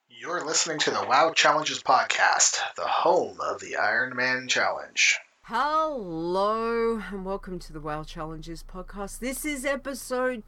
You're listening to the WoW Challenges podcast, the home of the Iron Man Challenge. Hello and welcome to the WoW Challenges podcast. This is episode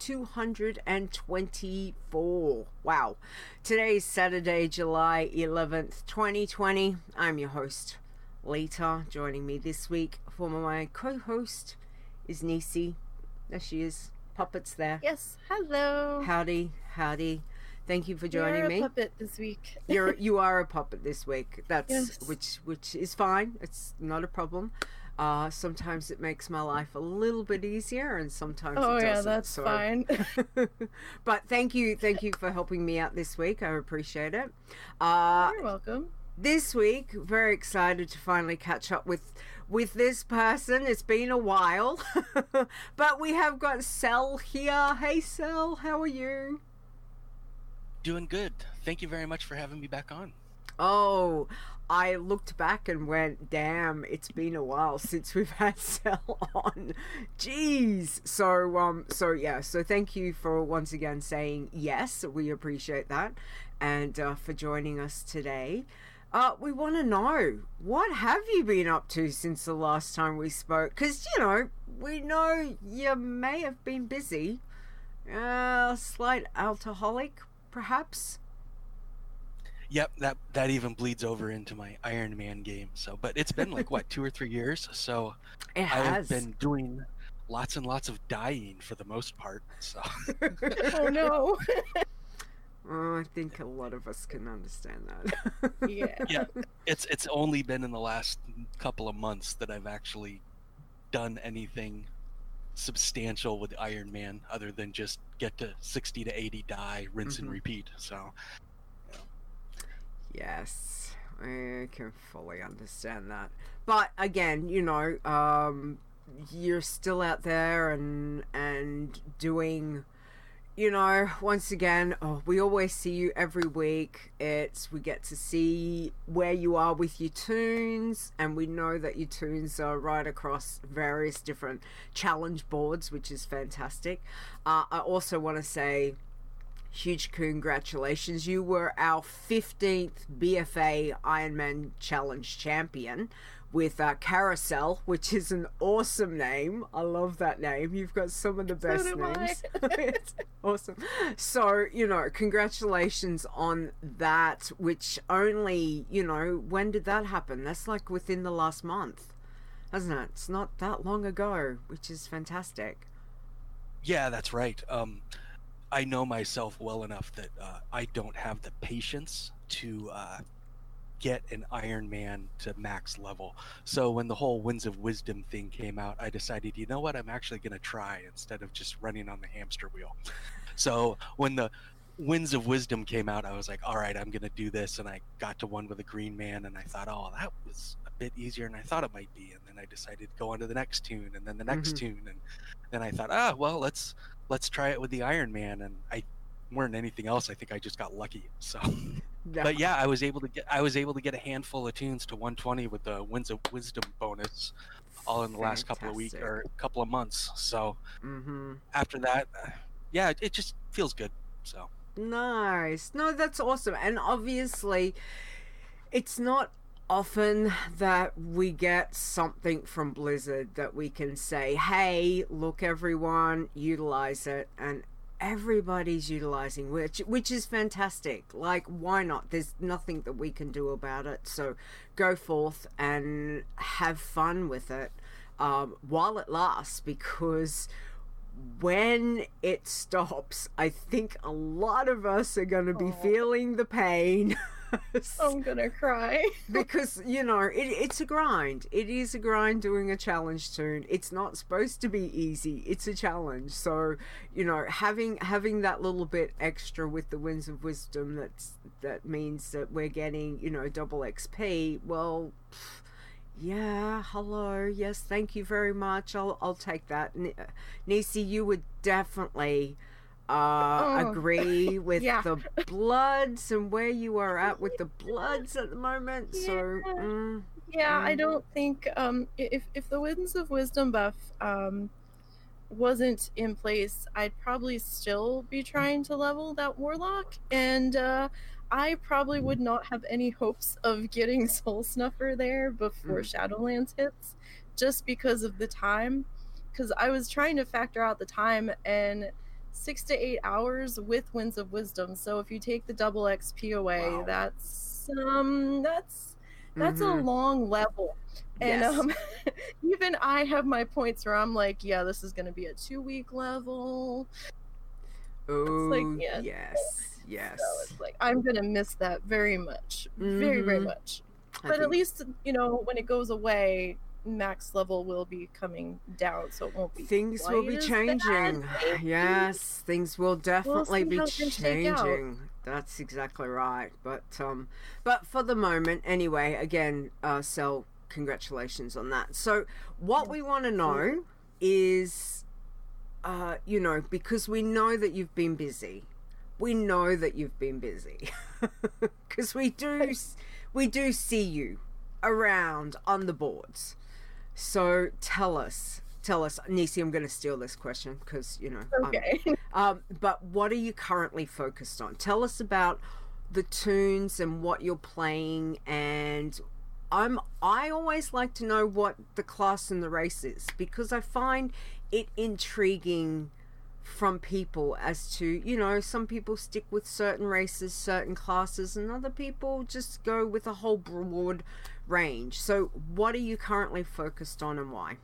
224. Wow. Today is Saturday, July 11th, 2020. I'm your host, Lita. Joining me this week for my co-host is Nisi. There she is. Puppet's there. Yes, hello. Howdy. Thank you for joining me. You're a puppet this week. You are a puppet this week. That's yes. which is fine. It's not a problem. Sometimes it makes my life a little bit easier, and sometimes it doesn't. Yeah, that's fine. But thank you for helping me out this week. I appreciate it. You're welcome. This week, very excited to finally catch up with this person. It's been a while, but we have got Cell here. Hey, Cell, how are you? Doing good. Thank you very much for having me back on. Oh, I looked back and went, damn, it's been a while since we've had Cell on. Jeez. So thank you for once again saying yes. We appreciate that. And for joining us today. We want to know, what have you been up to since the last time we spoke? Because, we know you may have been busy. Slight alcoholic, perhaps? Yep, that even bleeds over into my Iron Man game. But it's been like, what, 2 or 3 years? So It has. I've been doing lots and lots of dying for the most part. So Oh, no. I think a lot of us can understand that. Yeah. It's only been in the last couple of months that I've actually done anything substantial with Iron Man other than just get to 60 to 80 die, rinse and repeat. So Yes, I can fully understand that. But again, you're still out there and doing, once again, we always see you every week. We get to see where you are with your tunes, and we know that your tunes are right across various different challenge boards, which is fantastic. I also want to say huge congratulations. You were our 15th BFA Ironman Challenge champion with Carousel, which is an awesome name. I love that name. You've got some of the best names. It's awesome. So, congratulations on that, which only, when did that happen? That's like within the last month, hasn't it? It's not that long ago, which is fantastic. yeah, that's right. I know myself well enough that I don't have the patience to get an Iron Man to max level. So when the whole Winds of Wisdom thing came out, I decided, you know what, I'm actually going to try instead of just running on the hamster wheel. So when the Winds of Wisdom came out, I was like, all right, I'm going to do this. And I got to one with a green man, and I thought, oh, that was a bit easier than I thought it might be. And then I decided to go on to the next tune, and then the next tune. And then I thought, well, let's try it with the Iron Man. And I more than anything else, I think I just got lucky. So but yeah, I was able to get a handful of tunes to 120 with the Winds of Wisdom bonus all in the last couple of weeks or couple of months. So after that, yeah, it just feels good. So nice. No, that's awesome. And obviously it's not often that we get something from Blizzard that we can say, hey, look, everyone, utilize it, and everybody's utilizing, which is fantastic. Like, why not? There's nothing that we can do about it, so go forth and have fun with it while it lasts, because when it stops, I think a lot of us are going to be feeling the pain. I'm gonna cry. Because, it's a grind. It is a grind doing a challenge tune. It's not supposed to be easy. It's a challenge. So, having that little bit extra with the Winds of Wisdom, that means that we're getting, double XP. Well, yeah, hello. Yes, thank you very much. I'll take that. Nisi, you would definitely agree with the Bloods and where you are at with the Bloods at the moment. Yeah. So I don't think if the Winds of Wisdom buff wasn't in place, I'd probably still be trying to level that Warlock, and I probably would not have any hopes of getting Soul Snuffer there before Shadowlands hits, just because of the time. Because I was trying to factor out the time, and 6 to 8 hours with Winds of Wisdom. So if you take the double XP away, Wow. that's a long level. Yes. And even I have my points where I'm like, yeah, this is going to be a 2-week level. Oh, like, yeah. yes. So it's like, I'm going to miss that very much. Very, very much. But at least, when it goes away, max level will be coming down, so it won't be things will be changing. Yes, things will definitely be changing. That's exactly right. But for the moment, anyway, again, Cell, congratulations on that. So what we want to know is, because we know that you've been busy. We know that you've been busy because we do see you around on the boards. So tell us, Nisi, I'm going to steal this question because, Okay. But what are you currently focused on? Tell us about the tunes and what you're playing. And I always like to know what the class and the race is, because I find it intriguing from people as to, some people stick with certain races, certain classes, and other people just go with a whole broad range. So what are you currently focused on and why?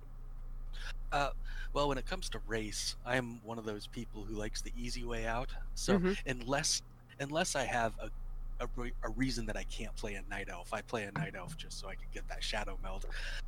Well, when it comes to race, I'm one of those people who likes the easy way out. So unless I have a reason that I can't play a Night Elf, I play a Night Elf just so I can get that Shadow Meld.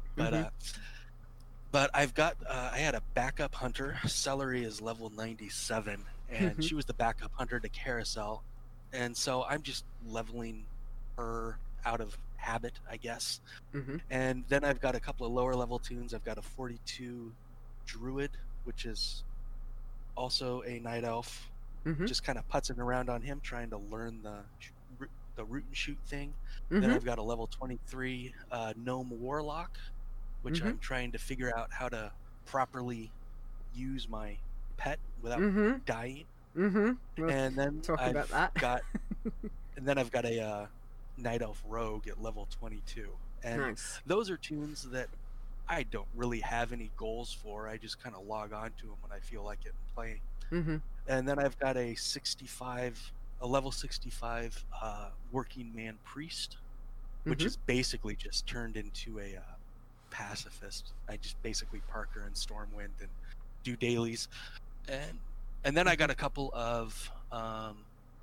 But I've got I had a backup hunter. Celery is level 97, and she was the backup hunter to Carousel, and so I'm just leveling her out of habit, I guess. And then I've got a couple of lower level tunes. I've got a 42 Druid, which is also a Night Elf. Just kind of putzing around on him, trying to learn the root and shoot thing. Then I've got a level 23 Gnome Warlock, which I'm trying to figure out how to properly use my pet without dying. We'll and then talk about that. And then I've got a Night Elf Rogue at level 22. And nice. Those are tunes that I don't really have any goals for. I just kind of log on to them when I feel like it and playing. And then I've got a level 65 Working Man Priest, which is basically just turned into a pacifist. I just basically park her in Stormwind and do dailies, and then I got a couple of oh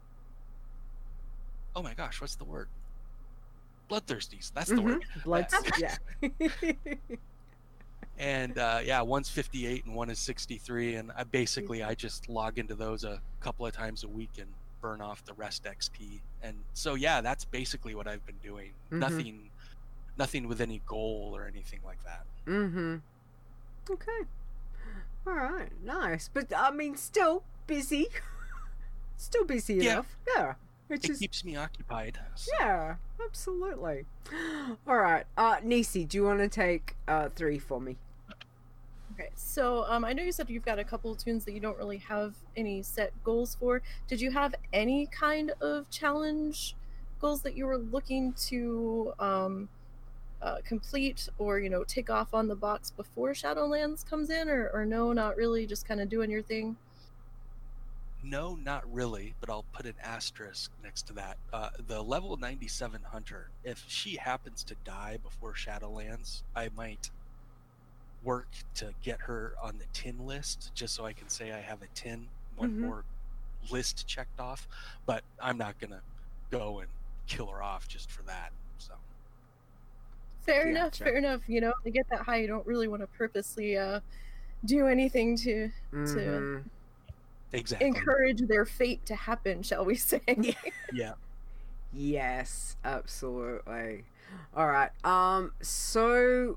my gosh, what's the word? Bloodthirsties. That's the word. Yeah. And one's 58 and one is 63, and I just log into those a couple of times a week and burn off the rest XP. And so that's basically what I've been doing. Nothing with any goal or anything like that. Okay. All right. Nice. But I mean, still busy. Still busy enough. Yeah. It keeps me occupied. So. Yeah, absolutely. All right. Nisi, do you want to take 3 for me? Okay, so I know you said you've got a couple of tunes that you don't really have any set goals for. Did you have any kind of challenge goals that you were looking to complete or, tick off on the box before Shadowlands comes in, or no, not really, just kind of doing your thing? No, not really, but I'll put an asterisk next to that. The level 97 Hunter, if she happens to die before Shadowlands, I might work to get her on the tin list, just so I can say I have a tin, one more list checked off, but I'm not going to go and kill her off just for that. So Fair enough. To get that high, you don't really want to purposely do anything to exactly encourage their fate to happen, shall we say. Yeah. Yes, absolutely. All right. So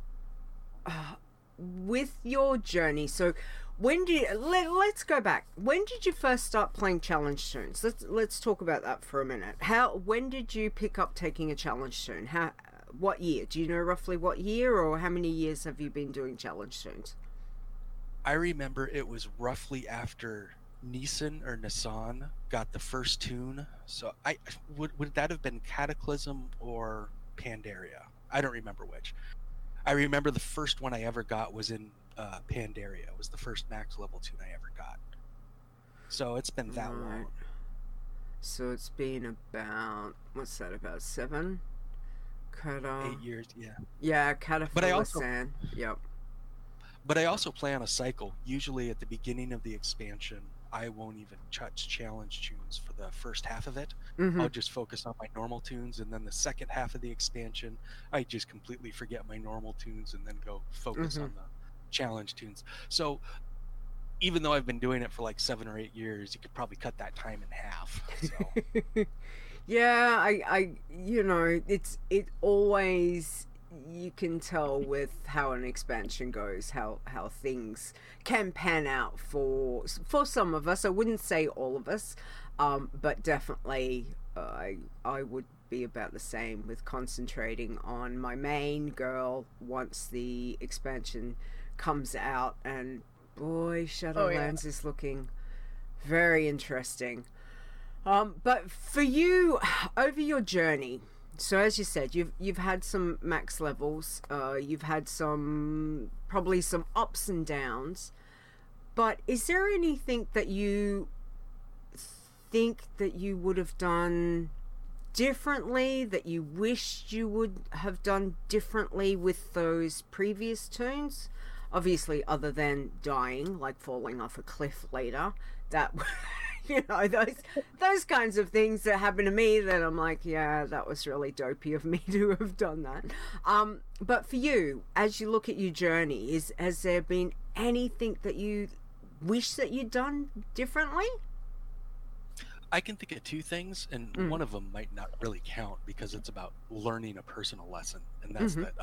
with your journey, so let's go back. When did you first start playing challenge tunes? Let's talk about that for a minute. When did you pick up taking a challenge tune? What year? Do you know roughly what year, or how many years have you been doing challenge tunes? I remember it was roughly after Nissan or Nissan got the first tune. So I would that have been Cataclysm or Pandaria? I don't remember which. I remember the first one I ever got was in Pandaria. It was the first max level tune I ever got. So it's been that long. So it's been about, what's that, about 7? 8 years, yeah. Yeah, Cataphila But I also- Sand. Yep. But I also play on a cycle. Usually at the beginning of the expansion, I won't even touch challenge tunes for the first half of it. Mhm. I'll just focus on my normal tunes, and then the second half of the expansion, I just completely forget my normal tunes and then go focus on the challenge tunes. So even though I've been doing it for like 7 or 8 years, you could probably cut that time in half. So Yeah, I you know, it always, you can tell with how an expansion goes, how things can pan out for some of us. I wouldn't say all of us, but definitely I would be about the same with concentrating on my main girl once the expansion comes out. And boy, Shadowlands is looking very interesting. But for you, over your journey, so as you said, you've had some max levels, you've had probably some ups and downs, but is there anything that you think that you would have done differently, that you wished you would have done differently with those previous tunes? Obviously, other than dying, like falling off a cliff later, that you know, those kinds of things that happen to me that I'm like, yeah, that was really dopey of me to have done that. But for you, as you look at your journey, has there been anything that you wish that you'd done differently? I can think of 2 things, and one of them might not really count because it's about learning a personal lesson, and that's that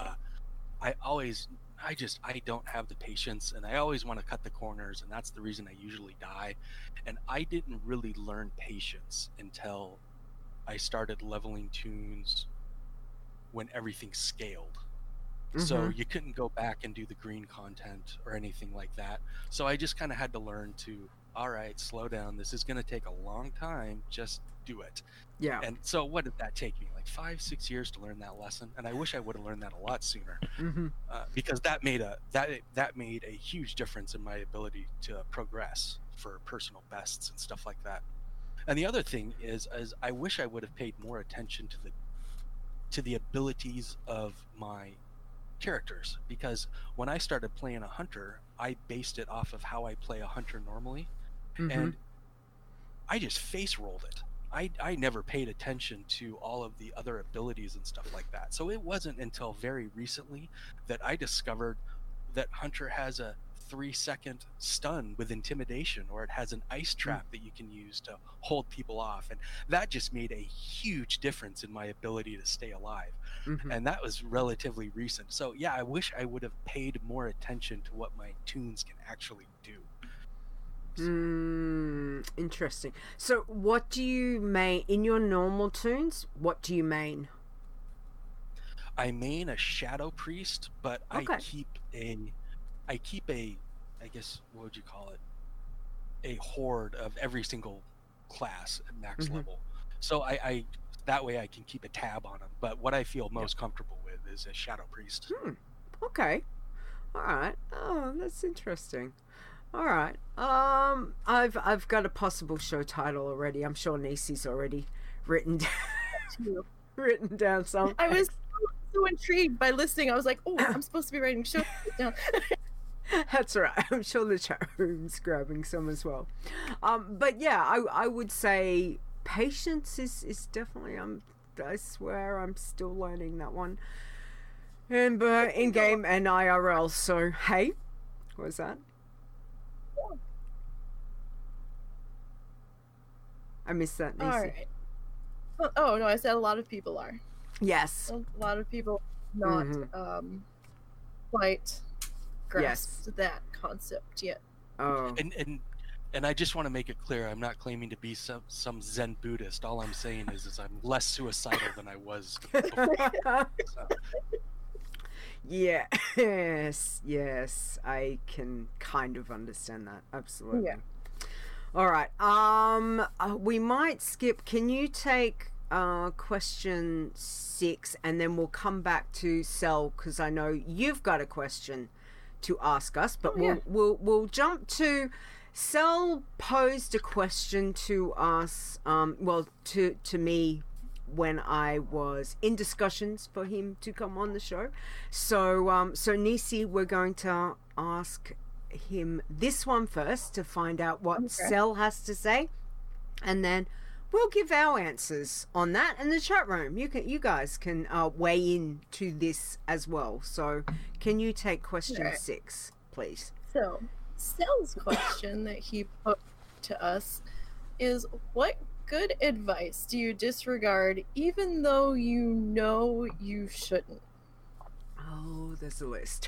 I don't have the patience, and I always want to cut the corners, and that's the reason I usually die. And I didn't really learn patience until I started leveling tunes when everything scaled. So you couldn't go back and do the green content or anything like that. So I just kind of had to learn to, all right, slow down. This is going to take a long time. Just do it. Yeah. And so what did that take me? Like 5-6 years to learn that lesson. And I wish I would have learned that a lot sooner, because that made a huge difference in my ability to progress for personal bests and stuff like that. And the other thing is I wish I would have paid more attention to the abilities of my characters, because when I started playing a hunter, I based it off of how I play a hunter normally, and I just face rolled it. I never paid attention to all of the other abilities and stuff like that. So it wasn't until very recently that I discovered that hunter has a 3-second stun with intimidation, or it has an ice trap that you can use to hold people off, and that just made a huge difference in my ability to stay alive. And that was relatively recent. So yeah, I wish I would have paid more attention to what my tunes can actually do. Interesting. So what do you main in your normal tunes? What do you main? I main a Shadow Priest, but I keep a I guess, what would you call it, a horde of every single class at max level. So I that way I can keep a tab on them. But what I feel most comfortable with is a Shadow Priest. Okay. All right. Oh, that's interesting. All right. I've got a possible show title already. I'm sure Nisi's already written down some. I was so intrigued by listening. I was like, oh, I'm supposed to be writing show down. That's right. I'm sure the chat room's grabbing some as well. But yeah, I would say patience is definitely. I swear I'm still learning that one. And in game and IRL. So hey, what was that? I missed that. All right. Oh no, I said a lot of people are. Yes. A lot of people not quite grasped that concept yet. Oh. And I just want to make it clear, I'm not claiming to be some Zen Buddhist. All I'm saying is I'm less suicidal than I was before. So. Yes, I can kind of understand that. Absolutely. Yeah. All right. We might skip. Can you take question 6, and then we'll come back to Cell, because I know you've got a question to ask us. But we'll jump to Cell. Posed a question to us. To me, when I was in discussions for him to come on the show. So Nisi, we're going to ask him this one first to find out what Cell has to say, and then we'll give our answers on that in the chat room. You guys can weigh in to this as well. So can you take question 6, please? So Cell's question that he put to us is, what good advice do you disregard even though you know you shouldn't? Oh, there's a list.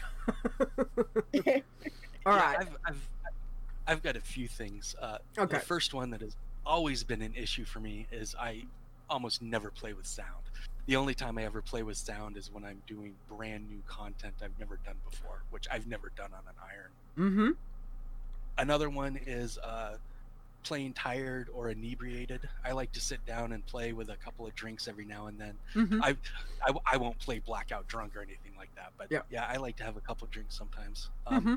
All right. I've got a few things. Okay. The first one that has always been an issue for me is I almost never play with sound. The only time I ever play with sound is when I'm doing brand new content I've never done before, which I've never done on an iron. Mm-hmm. Another one is playing tired or inebriated. I like to sit down and play with a couple of drinks every now and then. Mm-hmm. I won't play blackout drunk or anything like that, but yeah, I like to have a couple of drinks sometimes.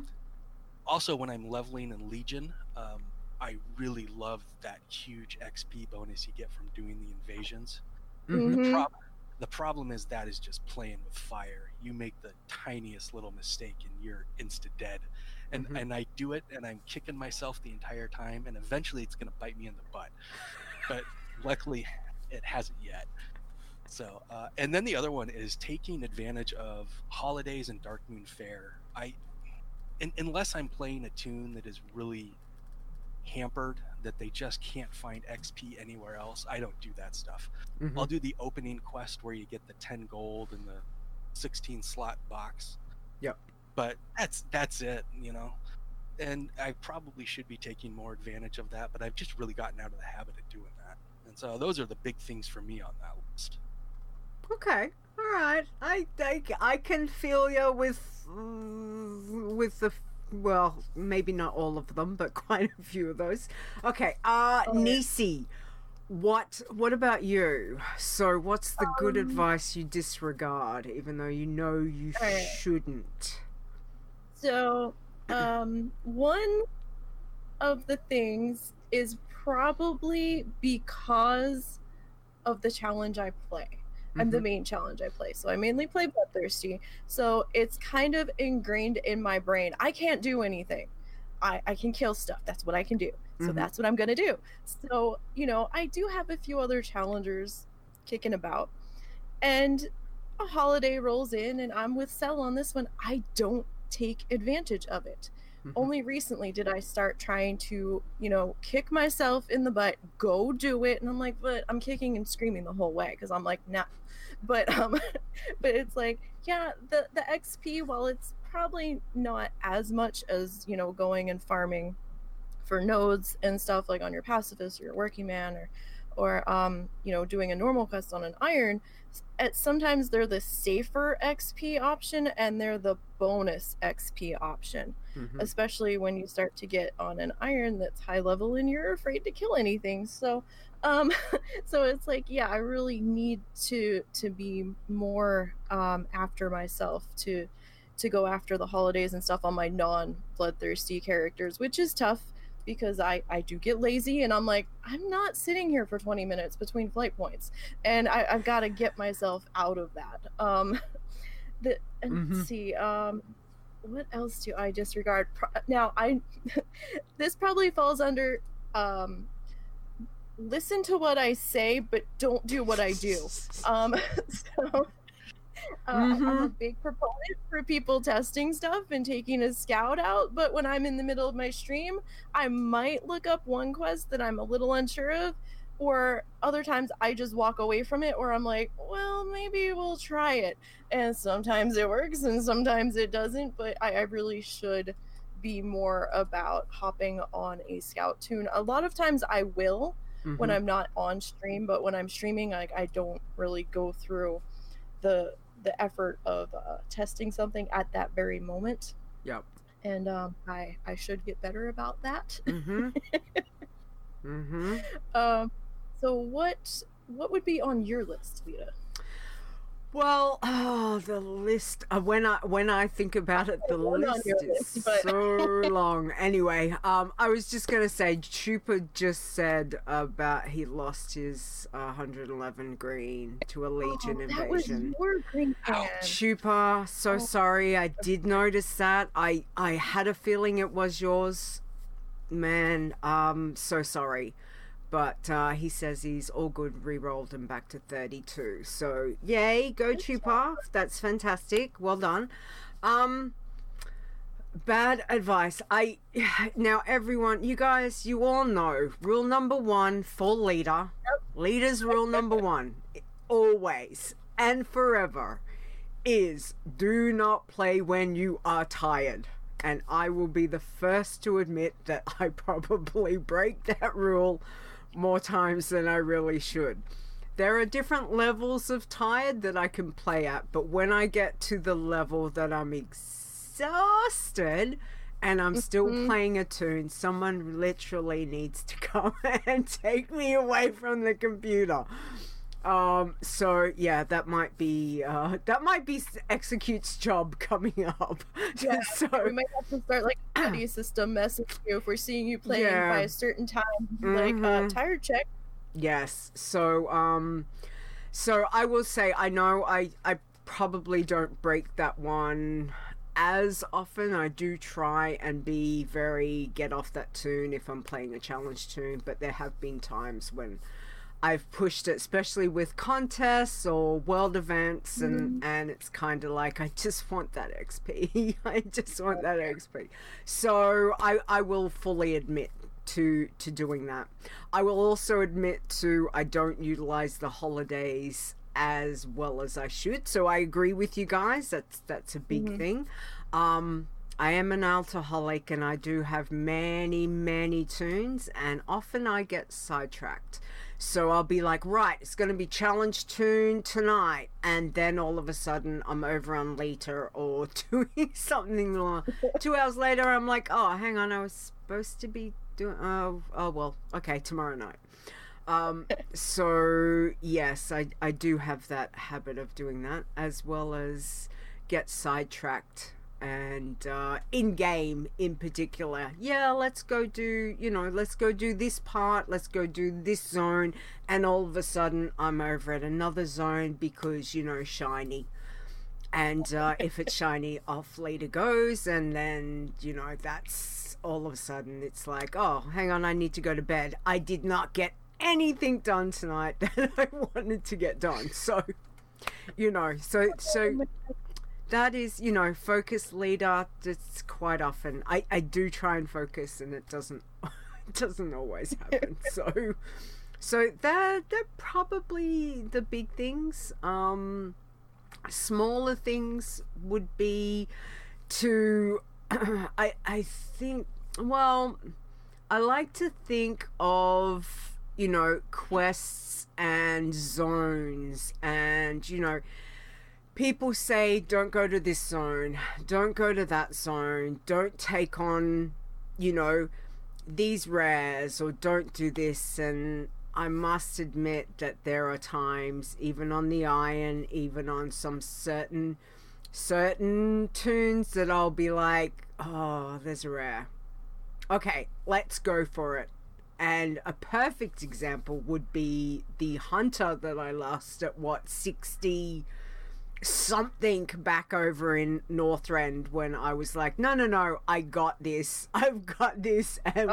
Also, when I'm leveling in Legion, I really love that huge XP bonus you get from doing the invasions. Mm-hmm. The problem is that is just playing with fire. You make the tiniest little mistake and you're insta dead. And I do it and I'm kicking myself the entire time, and eventually it's going to bite me in the butt. But luckily it hasn't yet. So, and then the other one is taking advantage of holidays and Darkmoon Faire. Unless I'm playing a tune that is really hampered, that they just can't find XP anywhere else, I don't do that stuff. I'll do the opening quest where you get the 10 gold and the 16 slot box. Yep. But that's it, you know. And I probably should be taking more advantage of that, but I've just really gotten out of the habit of doing that. And so those are the big things for me on that list. Okay. All right. I can feel you with the, well, maybe not all of them, but quite a few of those. Okay. Nisi, what about you? So what's the good advice you disregard, even though you know you shouldn't? So, one of the things is probably because of the challenge I play. I'm the main challenge I play. So I mainly play Bloodthirsty. So it's kind of ingrained in my brain. I can't do anything. I can kill stuff. That's what I can do. So that's what I'm going to do. So, you know, I do have a few other challengers kicking about. And a holiday rolls in and I'm with Cell on this one. I don't take advantage of it. Only recently did I start trying to, you know, kick myself in the butt, go do it. And I'm like, but I'm kicking and screaming the whole way because I'm like, nah. But it's like, yeah, the XP, while it's probably not as much as, you know, going and farming for nodes and stuff like on your pacifist or your working man or you know, doing a normal quest on an iron, sometimes they're the safer XP option and they're the bonus XP option, especially when you start to get on an iron that's high level and you're afraid to kill anything. So so it's like, yeah, I really need to be more after myself to go after the holidays and stuff on my non-bloodthirsty characters, which is tough because I do get lazy and I'm like, I'm not sitting here for 20 minutes between flight points, and I've got to get myself out of that. Let's see, what else do I disregard? Now, this probably falls under listen to what I say, but don't do what I do. I'm a big proponent for people testing stuff and taking a scout out, but when I'm in the middle of my stream, I might look up one quest that I'm a little unsure of, or other times I just walk away from it, or I'm like, well, maybe we'll try it. And sometimes it works and sometimes it doesn't, but I really should be more about hopping on a scout tune. A lot of times I will when I'm not on stream, but when I'm streaming, I don't really go through the effort of testing something at that very moment. Yep. And I should get better about that. Mm-hmm. So what would be on your list, Lita? Well, the list. When I think about it, the One on list your is list, but- so long. Anyway, I was just gonna say, Chupa just said about he lost his 111 green to a Legion That was invasion. your green fan. Chupa, so Oh. sorry. I did notice that. I had a feeling it was yours, man. So sorry. But he says he's all good, re-rolled and back to 32. So yay, go Chupa. That's fantastic. Well done. Bad advice. Now everyone, you guys, you all know rule number 1 for leader. Leader's rule number 1, always and forever, is do not play when you are tired. And I will be the first to admit that I probably break that rule more times than I really should. There are different levels of tired that I can play at, but when I get to the level that I'm exhausted and I'm still playing a tune, someone literally needs to come and take me away from the computer. So yeah, that might be Execute's job coming up. Yeah, So we might have to start like a buddy system messaging you if we're seeing you playing Yeah. by a certain time. Like tired check. yes. So I will say, I know I probably don't break that one as often. I do try and be very get off that tune if I'm playing a challenge tune, but there have been times when I've pushed it, especially with contests or world events, and it's kind of like, I just want that XP. I just want that XP. So I will fully admit to doing that. I will also admit to I don't utilize the holidays as well as I should. So I agree with you guys. That's a big thing. I am an alcoholic and I do have many tunes, and often I get sidetracked. So I'll be like, right, it's going to be challenge tune tonight, and then all of a sudden I'm over on later or doing something long. 2 hours later I'm like, oh, hang on, I was supposed to be doing oh well, okay, tomorrow night. So yes, I do have that habit of doing that, as well as get sidetracked. And in game in particular, yeah, let's go do this part, let's go do this zone, and all of a sudden I'm over at another zone because shiny. And if it's shiny, off leader goes, and then that's all of a sudden it's like, oh, hang on, I need to go to bed. I did not get anything done tonight that I wanted to get done. So so that is, focus leader. It's quite often I do try and focus, and it doesn't always happen. So they're probably the big things. Smaller things would be to I think, well, I like to think of quests and zones, and people say don't go to this zone, don't go to that zone, don't take on these rares, or don't do this. And I must admit that there are times, even on the Iron, even on some certain tunes, that I'll be like, oh, there's a rare, okay, let's go for it. And a perfect example would be the Hunter that I lost at 60 something back over in Northrend, when I was like, no, I got this, I've got this, and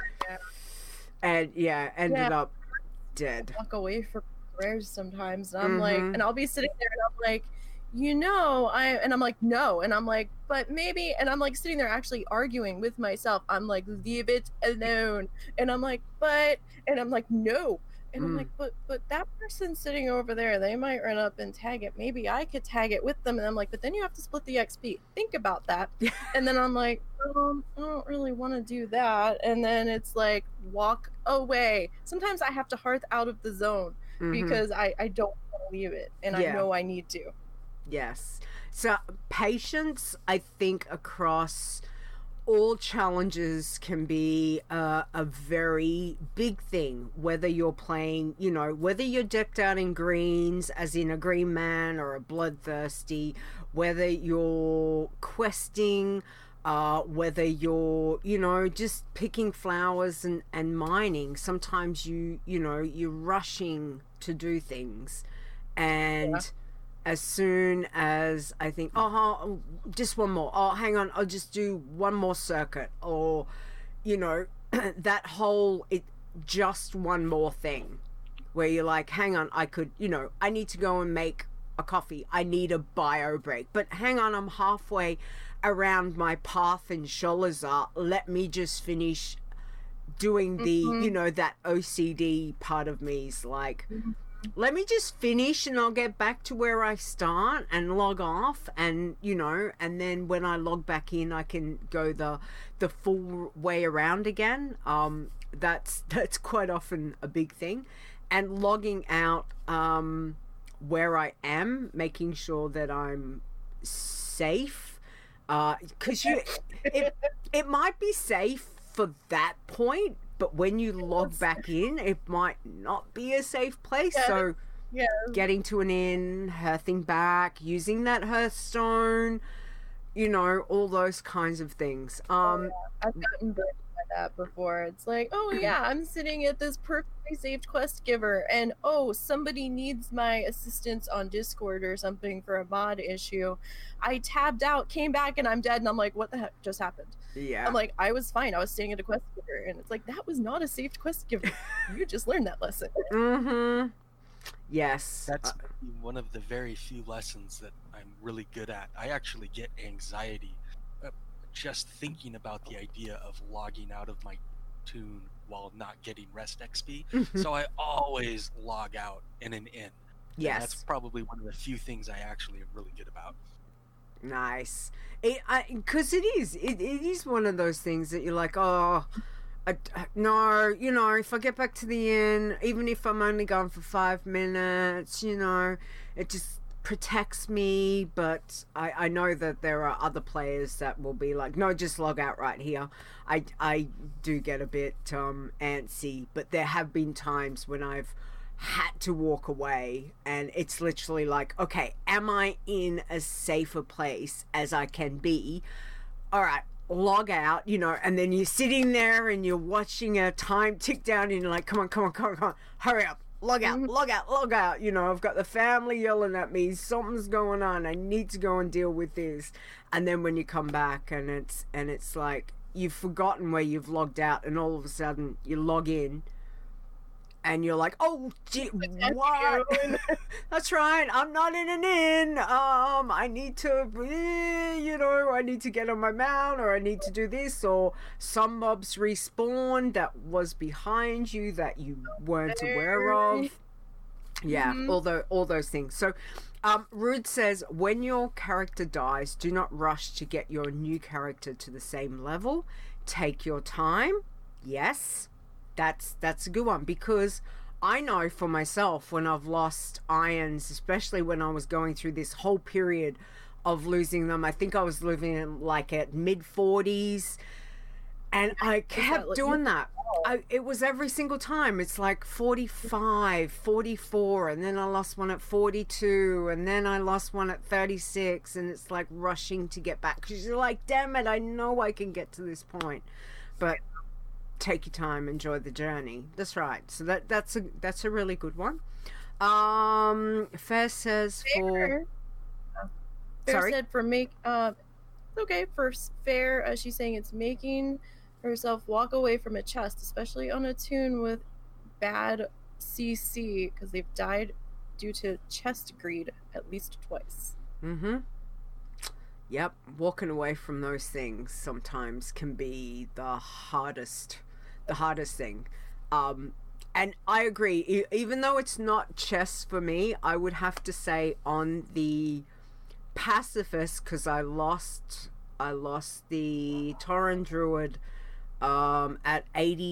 ended up dead. Walk away from rares sometimes, and I'm like, and I'll be sitting there and I'm like, I'm like, no, and I'm like, but maybe, and I'm like sitting there actually arguing with myself. I'm like, leave it alone, and I'm like, but, and I'm like, no, and I'm like, but that person sitting over there, they might run up and tag it. Maybe I could tag it with them. And I'm like, but then you have to split the XP. Think about that. And then I'm like, I don't really want to do that. And then it's like, walk away. Sometimes I have to hearth out of the zone because I don't want to leave it, and I know I need to. Yes. So patience, I think, across all challenges can be a very big thing, whether you're playing, you know, whether you're decked out in greens, as in a green man or a bloodthirsty, whether you're questing, whether you're, you know, just picking flowers and mining. Sometimes you're rushing to do things, and as soon as I think, oh, just one more, oh, hang on, I'll just do one more circuit, or, you know, that whole, just one more thing, where you're like, hang on, I could, you know, I need to go and make a coffee, I need a bio break, but hang on, I'm halfway around my path in Sholazar, let me just finish doing the, you know, that OCD part of me is like, let me just finish and I'll get back to where I start and log off, and, you know, and then when I log back in, I can go the full way around again. That's quite often a big thing. And logging out where I am, making sure that I'm safe, because it might be safe for that point, but when you log back in, it might not be a safe place. So getting to an inn, hearthing back, using that hearthstone, you know, all those kinds of things. I've gotten burned by that before. It's like, oh yeah, I'm sitting at this perfectly saved quest giver, and oh, somebody needs my assistance on Discord or something for a mod issue. I tabbed out, came back, and I'm dead, and I'm like, what the heck just happened? Yeah. I'm like, I was fine. I was staying at a quest giver, and it's like, that was not a saved quest giver. You just learned that lesson. Yes. That's one of the very few lessons that I'm really good at. I actually get anxiety just thinking about the idea of logging out of my tune while not getting rest XP. So I always log out in an inn. Yes. And that's probably one of the few things I actually am really good about. Nice. Because it is one of those things that you're like, oh, no, you know, if I get back to the inn, even if I'm only gone for 5 minutes, you know, it just protects me. But I know that there are other players that will be like, no, just log out right here. I do get a bit antsy, but there have been times when I've had to walk away, and it's literally like, okay, am I in as safe a place as I can be? All right, log out, you know, and then you're sitting there and you're watching a time tick down, and you're like, come on, hurry up, log out, you know, I've got the family yelling at me, something's going on, I need to go and deal with this. And then when you come back, and it's like you've forgotten where you've logged out, and all of a sudden you log in and you're like, oh, gee, what? That's right, I'm not in an inn. I need to, you know, I need to get on my mount, or I need to do this, or some mobs respawn that was behind you that you weren't aware of. Yeah, all those things. So, Rude says, when your character dies, do not rush to get your new character to the same level. Take your time. Yes. That's a good one, because I know for myself, when I've lost irons, especially when I was going through this whole period of losing them, I think I was living like at mid-40s, and I kept doing that. It was every single time. It's like 45, 44, and then I lost one at 42, and then I lost one at 36, and it's like rushing to get back, because you're like, damn it, I know I can get to this point, but take your time, enjoy the journey. That's right. So that's a really good one. Fair says for Fair said for make okay, for Fair, she's saying it's making herself walk away from a chest, especially on a tune with bad CC, because they've died due to chest greed at least twice. Yep, walking away from those things sometimes can be the hardest thing. And I agree, even though it's not chess for me, I would have to say on the pacifist, because I lost the Tauren Druid at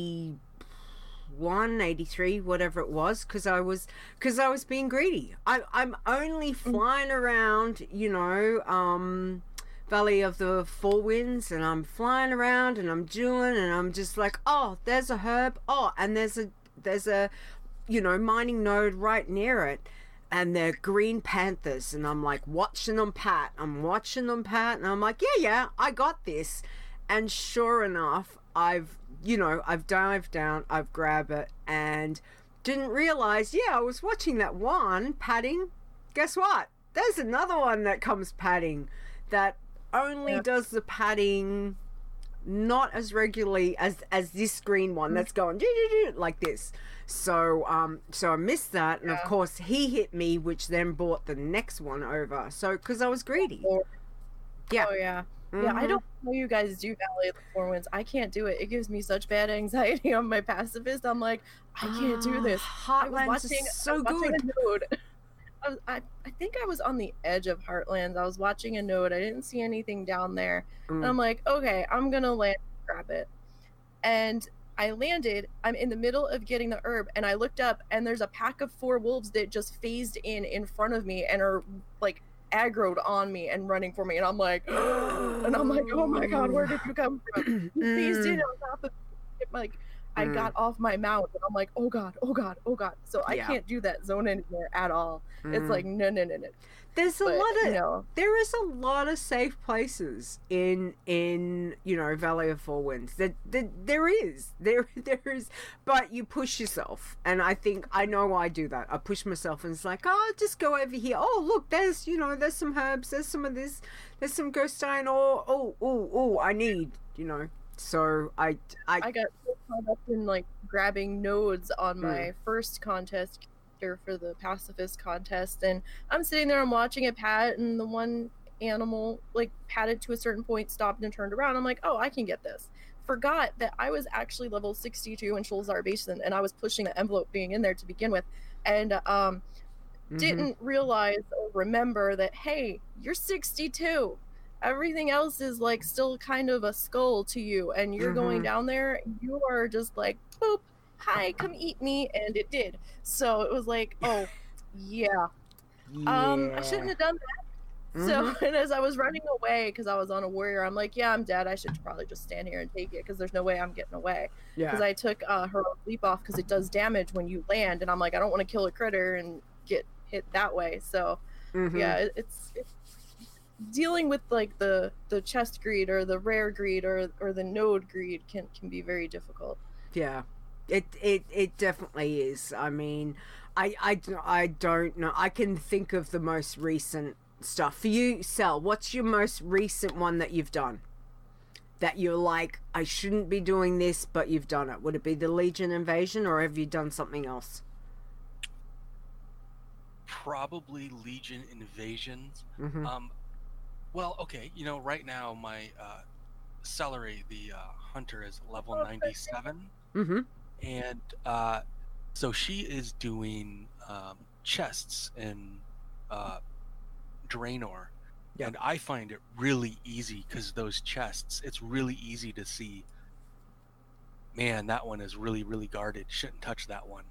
81, 83, whatever it was, because I was being greedy. I'm only flying around, you know, Valley of the Four Winds, and I'm flying around and I'm doing, and I'm just like, oh, there's a herb. Oh, and there's a mining node right near it. And they're green panthers, and I'm like watching them pat. And I'm like, yeah, I got this. And sure enough, I've dived down, I've grabbed it, and didn't realize, I was watching that one patting. Guess what? There's another one that comes patting that only does the patting not as regularly as this green one that's going like this. So I missed that, and of course he hit me, which then brought the next one over. So because I was greedy. Yeah. Oh yeah. Yeah, I don't know you guys do Valley of the Four Winds. I can't do it. It gives me such bad anxiety on my pacifist. I'm like, I can't do this. Heartlands is so good. I think I was on the edge of Heartlands. I was watching a node. I didn't see anything down there. And I'm like, okay, I'm going to land and grab it. And I landed. I'm in the middle of getting the herb, and I looked up, and there's a pack of 4 wolves that just phased in front of me and are like aggroed on me and running for me. And I'm like, oh my god, where did you come from? You phased in on top of me. Like, I got off my mount, and I'm like, oh god. So I can't do that zone anymore at all. It's like, no. There is a lot of safe places in Valley of Four Winds. There is, but you push yourself, and I think I know I do that. I push myself, and it's like, oh, just go over here. Oh, look, there's some herbs, there's some of this, there's some ghost iron. I need, So I got so caught up in like grabbing nodes on my first contest for the pacifist contest, and I'm sitting there, I'm watching it pat, and the one animal like patted to a certain point, stopped and turned around. I'm like, oh, I can get this. Forgot that I was actually level 62 in Sholzar Basin, and I was pushing the envelope being in there to begin with, and didn't realize or remember that, hey, you're 62. Everything else is like still kind of a skull to you, and you're going down there, you are just like, boop, hi, come eat me. And it did. So it was like, oh yeah. I shouldn't have done that. So, and as I was running away, because I was on a warrior, I'm like, yeah, I'm dead, I should probably just stand here and take it, because there's no way I'm getting away. Because I took heroic leap off, because it does damage when you land, and I'm like, I don't want to kill a critter and get hit that way. So yeah, it's dealing with like the chest greed or the rare greed or the node greed can be very difficult. Yeah, it definitely is. I mean, I don't know. I can think of the most recent stuff for you. Sel, what's your most recent one that you've done that you're like, I shouldn't be doing this, but you've done it? Would it be the Legion invasion, or have you done something else? Probably Legion invasions. Well, okay, right now my celery, the hunter, is level 97. And so she is doing chests in Draenor. And I find it really easy, because those chests, it's really easy to see, man, that one is really, really guarded. Shouldn't touch that one.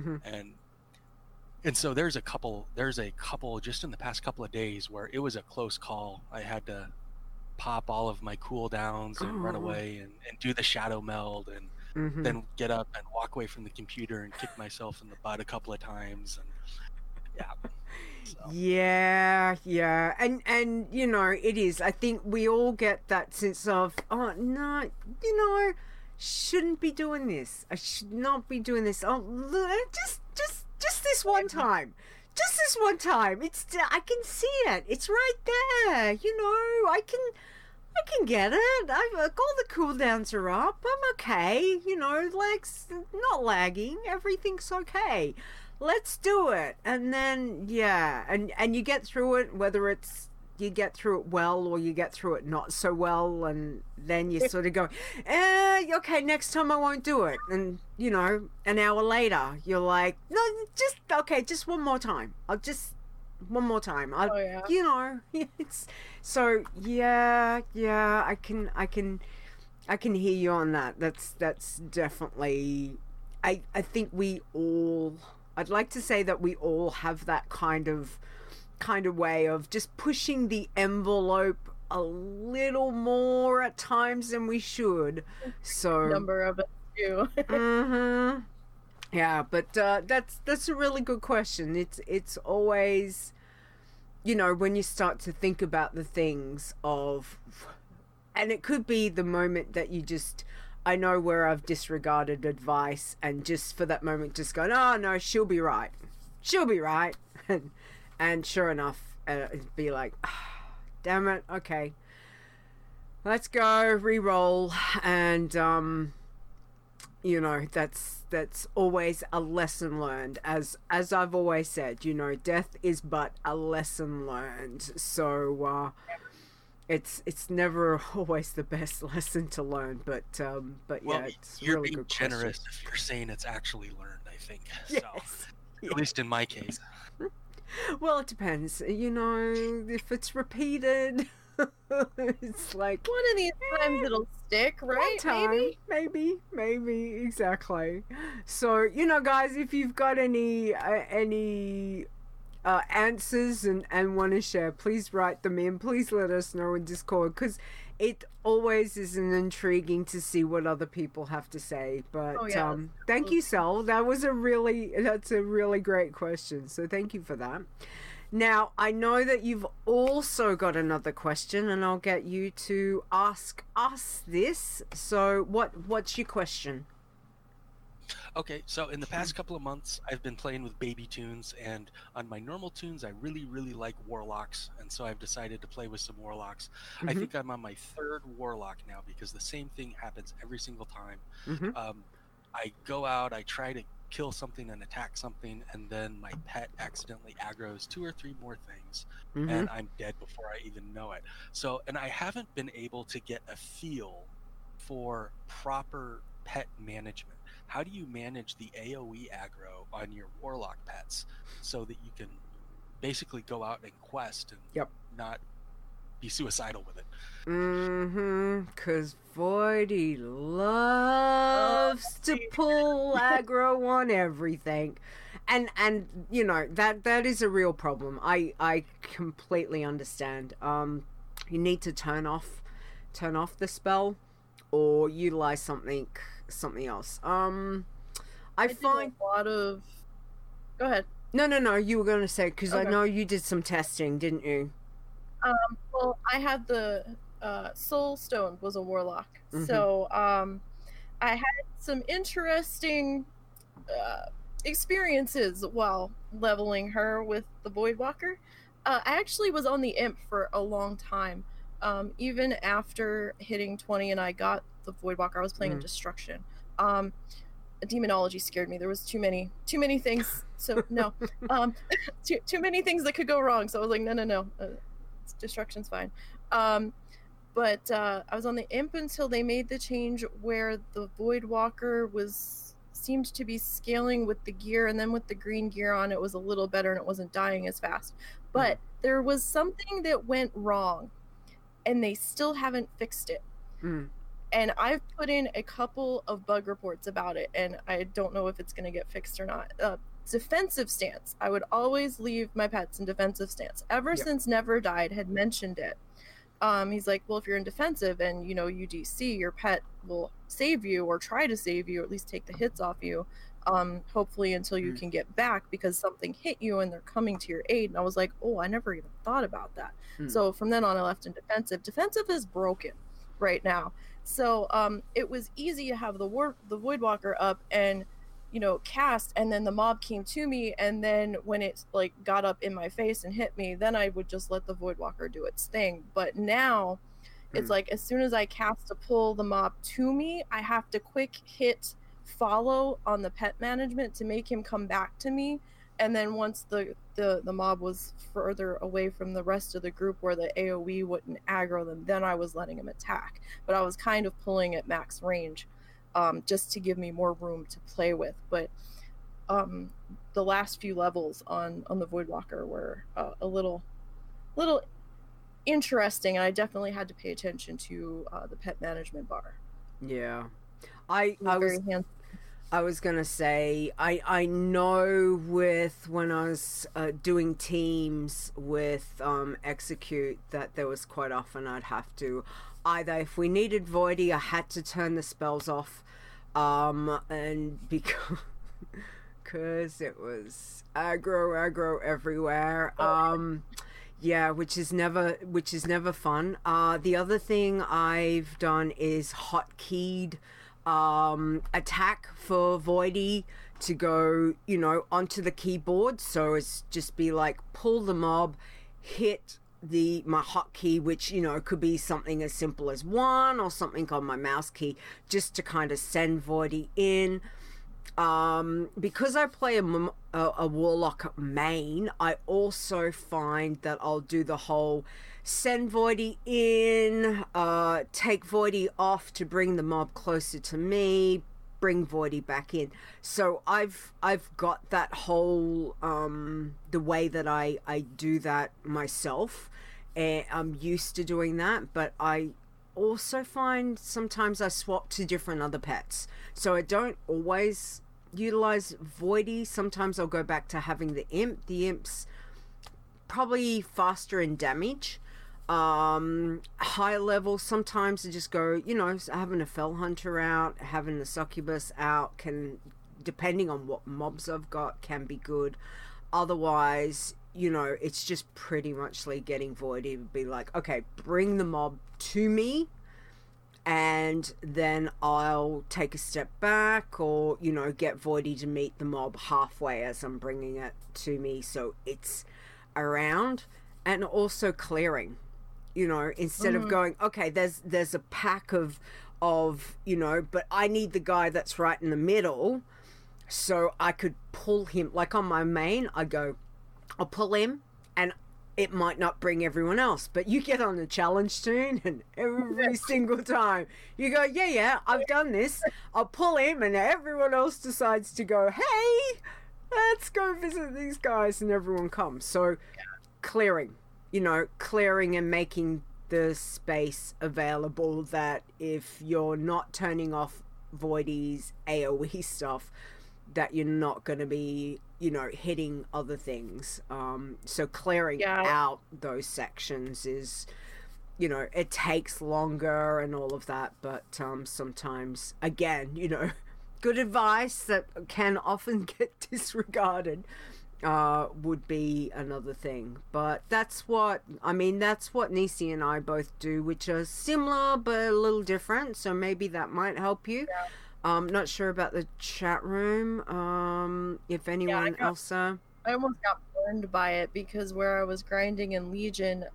And so there's a couple just in the past couple of days where it was a close call. I had to pop all of my cooldowns and run away and do the shadow meld, and then get up and walk away from the computer and kick myself in the butt a couple of times. And so. Yeah. And it is. I think we all get that sense of, oh no, shouldn't be doing this. I should not be doing this. Oh, just this one time. Just this one time. I can see it. It's right there. I can get it. All the cooldowns are up. I'm okay. Legs not lagging. Everything's okay. Let's do it. And then and you get through it, whether it's you get through it well or you get through it not so well, and then you sort of go, okay, next time I won't do it. And an hour later you're like, no, just one more time. One more time. It's so I can hear you on that. That's definitely, I think I'd like to say that we all have that kind of way of just pushing the envelope a little more at times than we should. So Number of it too. mm-hmm. Yeah, but that's a really good question. It's always, you know, when you start to think about the things of, and it could be the moment that you just, I know where I've disregarded advice and just for that moment just going, oh no, she'll be right, and sure enough, it'd be like, oh, damn it, okay, let's go re-roll, and you know, that's always a lesson learned. As I've always said, you know, death is but a lesson learned. So it's never always the best lesson to learn, but Well, yeah, it's you're really being good generous question. if you're saying it's actually learned, I think. Yes. So, at least in my case. Well, it depends. You know, if it's repeated, it's like One of these times it'll stick, right? one time, maybe, exactly. So, you know, guys, if you've got any answers and want to share, please write them in. Please let us know in Discord, because it always is intriguing to see what other people have to say. But Oh, yeah, thank you, Sal. That's a really great question. So thank you for that. Now, I know that you've also got another question, and I'll get you to ask us this. So what's your question? Okay, so in the past couple of months, I've been playing with baby tunes, and on my normal tunes, I really, really like warlocks, and so I've decided to play with some warlocks. I Mhm. think I'm on my third warlock now because the same thing happens every single time. Mhm. I go out, I try to kill something and attack something, and then my pet accidentally aggroes 2 or 3 more things, Mhm. and I'm dead before I even know it. So, and I haven't been able to get a feel for proper pet management. How do you manage the AoE aggro on your warlock pets so that you can basically go out and quest and Yep. not be suicidal with it? Because Voidy loves to pull aggro on everything. And you know, that is a real problem. I completely understand. You need to turn off the spell or utilize something else. I did find a lot of. Go ahead. no, you were going to say, because I Okay. know you did some testing, didn't you? Well, I had the Soul Stone was a warlock, Mhm. so I had some interesting experiences while leveling her with the Voidwalker. I actually was on the imp for a long time. Even after hitting 20 and I got the Voidwalker, I was playing in Destruction. Demonology scared me. There was too many things. So no, too many things that could go wrong. So I was like, no. Destruction's fine. But I was on the imp until they made the change where the Voidwalker seemed to be scaling with the gear, and then with the green gear on, it was a little better and it wasn't dying as fast. But there was something that went wrong, and they still haven't fixed it. And I've put in a couple of bug reports about it, and I don't know if it's going to get fixed or not. Defensive stance. I would always leave my pets in defensive stance. Ever since Never Died had mentioned it. He's like, well, if you're in defensive and, you know, you DC, your pet will save you or try to save you, or at least take the hits off you, hopefully until you can get back because something hit you and they're coming to your aid. And I was like, oh, I never even thought about that. So from then on, I left in defensive. Defensive is broken right now. So it was easy to have the Voidwalker up and, you know, cast, and then the mob came to me, and then when it like got up in my face and hit me, then I would just let the Voidwalker do its thing. But now it's like as soon as I cast to pull the mob to me, I have to quick hit follow on the pet management to make him come back to me. And then once the mob was further away from the rest of the group where the AoE wouldn't aggro them, then I was letting him attack. But I was kind of pulling at max range just to give me more room to play with. But the last few levels on the Voidwalker were a little interesting, and I definitely had to pay attention to the pet management bar. Yeah. I was gonna say, I know with when I was doing teams with Execute that there was quite often I'd have to either, if we needed Voidy, I had to turn the spells off, and because it was aggro everywhere. Yeah, which is never fun. The other thing I've done is hotkeyed attack for Voidy to go, you know, onto the keyboard. So it's just be like pull the mob, hit my hotkey, which, you know, could be something as simple as 1 or something on my mouse key, just to kind of send Voidy in. Because I play a warlock main, I also find that I'll do the whole send Voidy in, take Voidy off to bring the mob closer to me, bring Voidy back in. So I've got that whole the way that I do that myself, and I'm used to doing that. But I also find sometimes I swap to different other pets, so I don't always utilize Voidy. Sometimes I'll go back to having the imp. The imp's probably faster in damage. High level, sometimes I just go, you know, having a Fell Hunter out, having a Succubus out can, depending on what mobs I've got, can be good. Otherwise, you know, it's just pretty much like getting Voidy to be like, okay, bring the mob to me, and then I'll take a step back, or, you know, get Voidy to meet the mob halfway as I'm bringing it to me, so it's around. And also clearing, you know, instead of going, okay, there's a pack of you know, but I need the guy that's right in the middle, so I could pull him. Like on my main, I'll pull him, and it might not bring everyone else, but you get on the challenge toon, and every single time you go, yeah, I've done this, I'll pull him, and everyone else decides to go, hey, let's go visit these guys, and everyone comes. So clearing, you know, clearing and making the space available that if you're not turning off Voidy's AoE stuff, that you're not going to be, you know, hitting other things. So clearing out those sections is, you know, it takes longer and all of that, but sometimes, again, you know, good advice that can often get disregarded would be another thing. But that's what Nisi and I both do, which are similar but a little different, so maybe that might help you. Not sure about the chat room, if anyone else I almost got burned by it, because where I was grinding in Legion,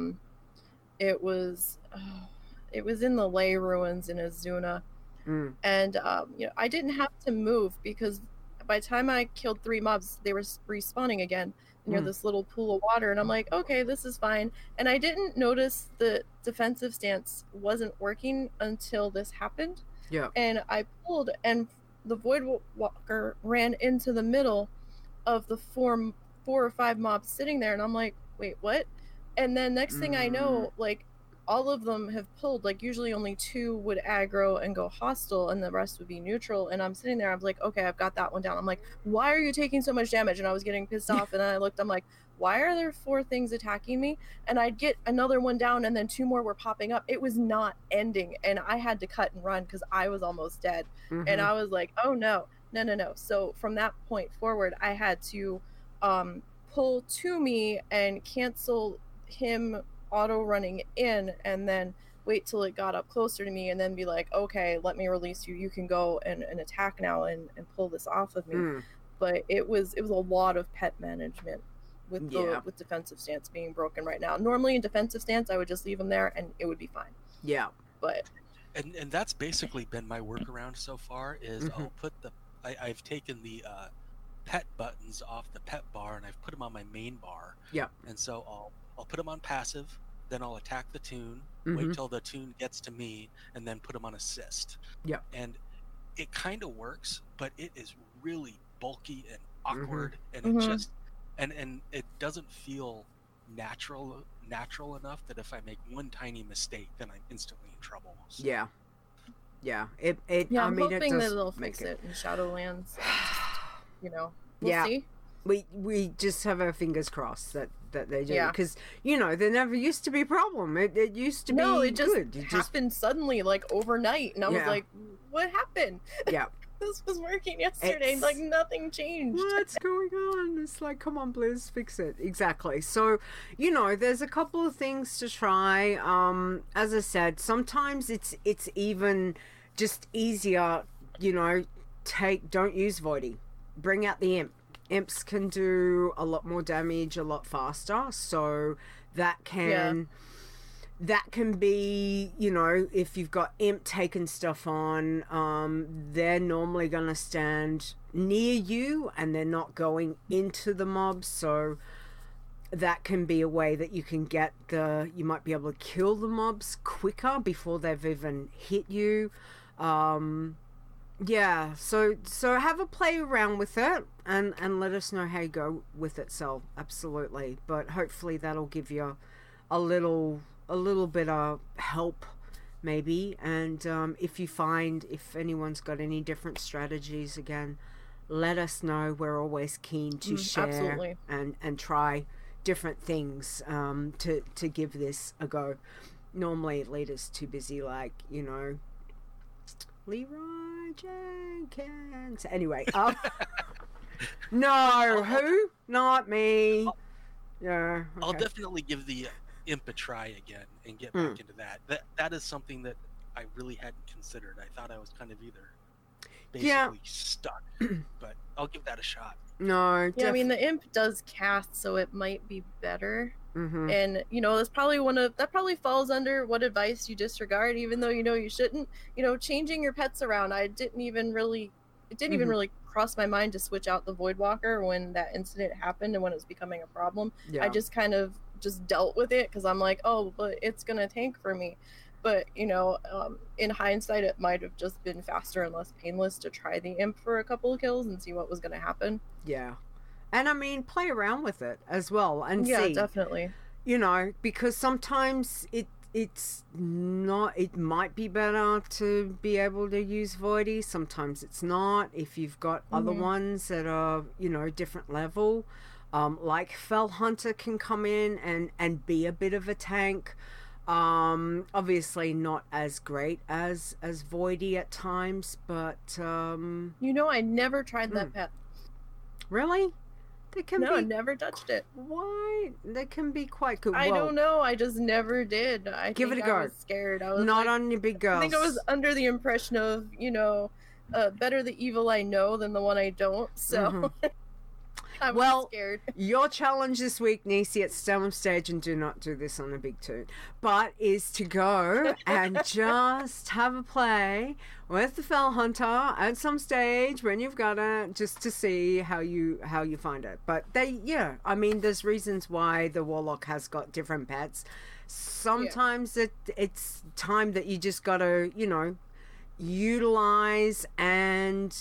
it was in the Ley Ruins in Azuna, and you know, I didn't have to move, because by the time I killed 3 mobs, they were respawning again near this little pool of water, and I'm like, okay, this is fine. And I didn't notice the defensive stance wasn't working until this happened. Yeah. And I pulled, and the Void Walker ran into the middle of the 4 or 5 mobs sitting there, and I'm like, wait, what? And then next thing I know, like, all of them have pulled. Like, usually only 2 would aggro and go hostile, and the rest would be neutral. And I'm sitting there, I'm like, okay, I've got that one down. I'm like, why are you taking so much damage? And I was getting pissed off, and then I looked, I'm like, why are there 4 things attacking me? And I'd get another one down, and then 2 more were popping up. It was not ending, and I had to cut and run because I was almost dead. And I was like, oh no. So from that point forward, I had to pull to me and cancel him auto running in, and then wait till it got up closer to me, and then be like, okay, let me release you. You can go and attack now and pull this off of me. But it was a lot of pet management with defensive stance being broken right now. Normally in defensive stance, I would just leave him there and it would be fine. Yeah. But and that's basically been my workaround so far. Is I'll put I've taken the pet buttons off the pet bar, and I've put them on my main bar. Yeah. And so I'll put them on passive, then I'll attack the toon, wait till the toon gets to me, and then put them on assist. Yeah. And it kind of works, but it is really bulky and awkward, and it just and it doesn't feel natural enough that if I make one tiny mistake, then I'm instantly in trouble. So. Yeah. Yeah, Yeah, I I'm mean, it hoping that does they'll make fix it in Shadowlands. We'll Yeah. see. We just have our fingers crossed that they do, Yeah. because there never used to be a problem. It used to No, be it just good. happened suddenly, like overnight, and I was Yeah. like, "What happened? Yeah. This was working yesterday, It's- like nothing changed." What's going on? It's like, come on, Blizz, fix it. Exactly. So, there's a couple of things to try. As I said, sometimes it's even just easier, don't use Voidy. Bring out the imp. Imps can do a lot more damage a lot faster, so that can be, if you've got imp taking stuff on, they're normally going to stand near you and they're not going into the mobs, so that can be a way that you can you might be able to kill the mobs quicker before they've even hit you. Yeah, so have a play around with it and let us know how you go with it, Sel. Absolutely. But hopefully that'll give you a little bit of help, maybe. And if anyone's got any different strategies, again, let us know. We're always keen to share absolutely. and try different things to give this a go. Normally Leader's too busy, like, Leroy Jenkins. Anyway, no, who? Not me. Yeah. Okay. I'll definitely give the imp a try again and get back into that. That is something that I really hadn't considered. I thought I was kind of either basically stuck, but I'll give that a shot. No. Yeah, I mean the imp does cast, so it might be better. Mm-hmm. And that's probably falls under what advice you disregard, even though you shouldn't. Changing your pets around. It didn't even really cross my mind to switch out the Voidwalker when that incident happened and when it was becoming a problem. Yeah. I just kind of just dealt with it because I'm like, oh, but it's gonna tank for me. But in hindsight, it might have just been faster and less painless to try the imp for a couple of kills and see what was gonna happen. Yeah. And I mean, play around with it as well and see. Yeah, definitely. Because sometimes it might be better to be able to use Voidy. Sometimes it's not. If you've got other ones that are, different level, like Fell Hunter can come in and be a bit of a tank. Obviously not as great as Voidy at times, but I never tried that pet. Really? I never touched it. Why? They can be quite good. I don't know. I just never did. Give it a go. I was scared. I was not on your big girls. I think I was under the impression of, better the evil I know than the one I don't. So I was scared. Your challenge this week, Nisi, at Stalem Stage, and do not do this on a big toon, but is to go and just have a play with the Fell Hunter at some stage when you've got it, just to see how you find it. But I mean, there's reasons why the Warlock has got different pets. Sometimes it's time that you just got to, utilize and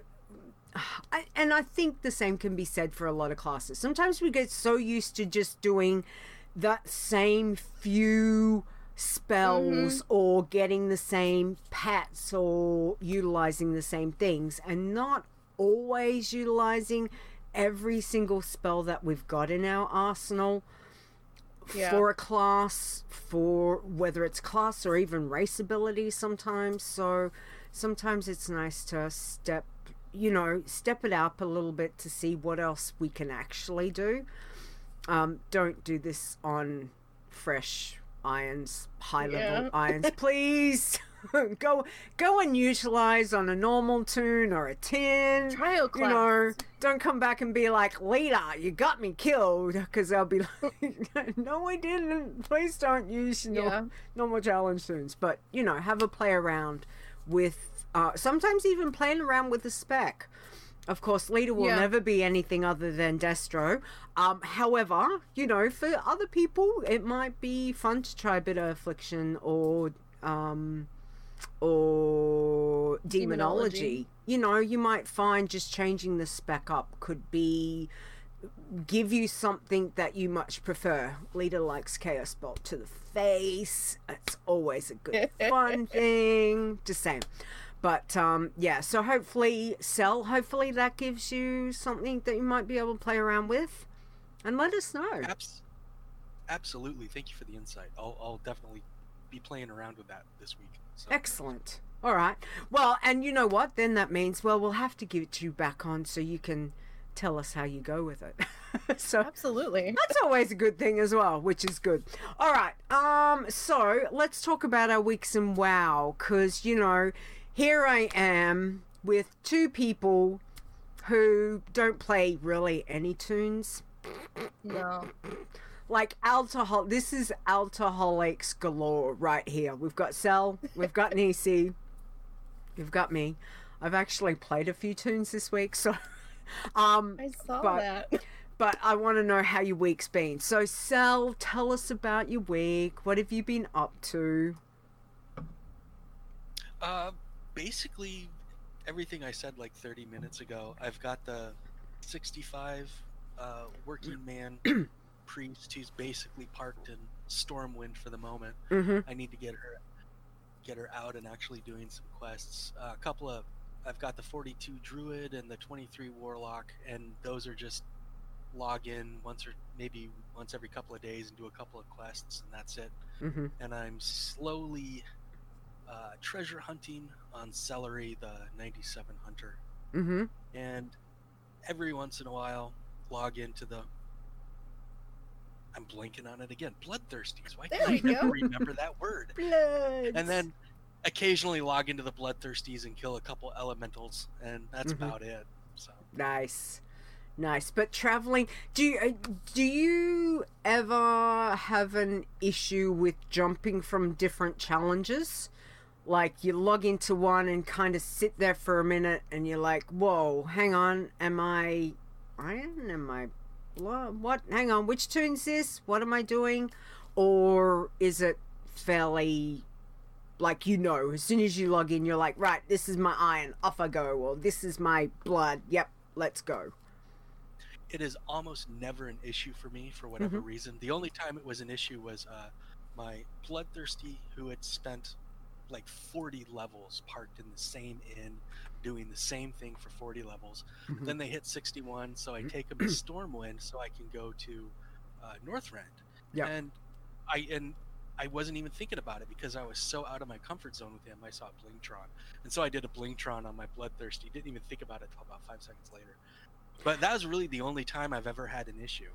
I think the same can be said for a lot of classes. Sometimes we get so used to just doing that same few spells or getting the same pets or utilizing the same things and not always utilizing every single spell that we've got in our arsenal for a class, for whether it's class or even race ability sometimes. So sometimes it's nice to step it up a little bit to see what else we can actually do. Don't do this on fresh irons, high level irons, please. go and utilize on a normal toon or a 10. Trial class. Don't come back and be like, Leader, you got me killed, because I'll be like, no, I didn't. Please don't use normal challenge toons. But have a play around with sometimes even playing around with the spec. Of course, Leader will never be anything other than Destro. However, for other people, it might be fun to try a bit of Affliction or Demonology. You might find just changing the spec up could be give you something that you much prefer. Leader likes Chaos Bolt to the face. It's always a good fun thing. Just saying. But yeah, so hopefully, Cell, hopefully that gives you something that you might be able to play around with. And let us know. Absolutely. Thank you for the insight. I'll definitely be playing around with that this week. So. Excellent. All right. Well, and you know what? Then that means, well, we'll have to get you back on so you can tell us how you go with it. So Absolutely. that's always a good thing as well, which is good. All right. So let's talk about our weeks in WoW, because, you know, here I am with two people who don't play really any tunes. No. Like this is alcoholics galore right here. We've got Cell, we've got Nisi, we've got me. I've actually played a few tunes this week, so I saw that. But I want to know how your week's been. So Cell, tell us about your week. What have you been up to? Basically everything I said like 30 minutes ago. I've got the 65 working man priest who's basically parked in Stormwind for the moment. I need to get her out and actually doing some quests. I've got the 42 druid and the 23 warlock, and those are just log in once every couple of days and do a couple of quests, and that's it. And I'm slowly treasure hunting on Celery, the 97 hunter. And every once in a while log into the, I'm blanking on it again, Bloodthirsties. Why can't I never remember that word? Bloods. And then occasionally log into the Bloodthirsties and kill a couple elementals, and that's about it. So nice. But traveling, do you ever have an issue with jumping from different challenges? Like you log into one and kind of sit there for a minute and you're like, whoa, hang on, am I iron? Am I blood? What? Hang on, which tune's this? What am I doing? Or is it fairly, like, you know, as soon as you log in, you're like, right, this is my iron, off I go. Or this is my blood, yep, let's go. It is almost never an issue for me for whatever reason. The only time it was an issue was my Bloodthirsty, who had spent like 40 levels parked in the same inn doing the same thing for 40 levels. Then they hit 61, so I take them to Stormwind so I can go to Northrend. And I wasn't even thinking about it because I was so out of my comfort zone with him. I saw Blingtron, and so I did a Blingtron on my Bloodthirsty. Didn't even think about it until about 5 seconds later. But that was really the only time I've ever had an issue.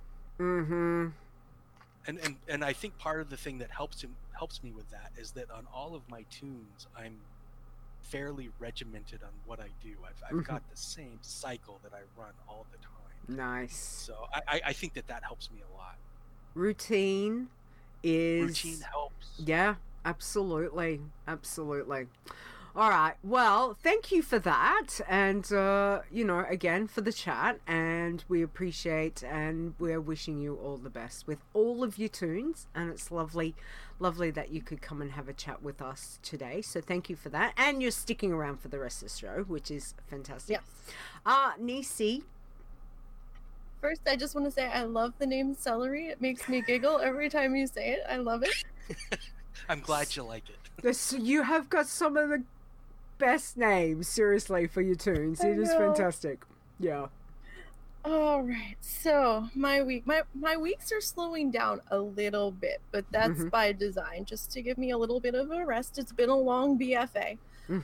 And I think part of the thing that helps me with that is that on all of my tunes, I'm fairly regimented on what I do. I've got the same cycle that I run all the time. Nice. So I think that helps me a lot. Routine helps. Yeah, absolutely. All right. Well, thank you for that. And, you know, again, for the chat. And we appreciate and we're wishing you all the best with all of your tunes. And it's lovely that you could come and have a chat with us today. So thank you for that. And you're sticking around for the rest of the show, which is fantastic. Yes. Nisi. First, I just want to say I love the name Celery. It makes me giggle every time you say it. I love it. I'm glad you like it. You have got some of the best names, seriously, for your tunes. It is fantastic. Yeah. All right. So my weeks are slowing down a little bit, but that's by design, just to give me a little bit of a rest. It's been a long BFA.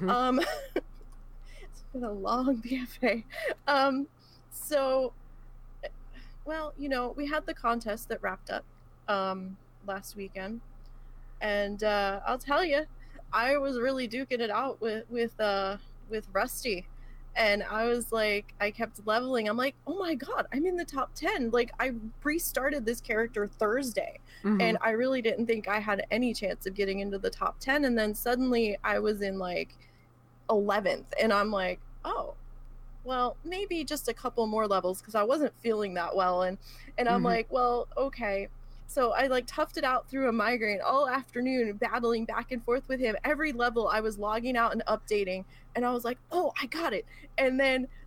It's been a long BFA. So, well, you know, we had the contest that wrapped up last weekend, and I'll tell you, I was really duking it out with Rusty, and I was like, I kept leveling. I'm like, oh my god, I'm in the top 10. Like, I restarted this character Thursday, and I really didn't think I had any chance of getting into the top 10, and then suddenly I was in like 11th, and I'm like, oh, well, maybe just a couple more levels, because I wasn't feeling that well, and I'm like, well, okay. So I like toughed it out through a migraine all afternoon, battling back and forth with him. Every level I was logging out and updating, and I was like, oh, I got it. And then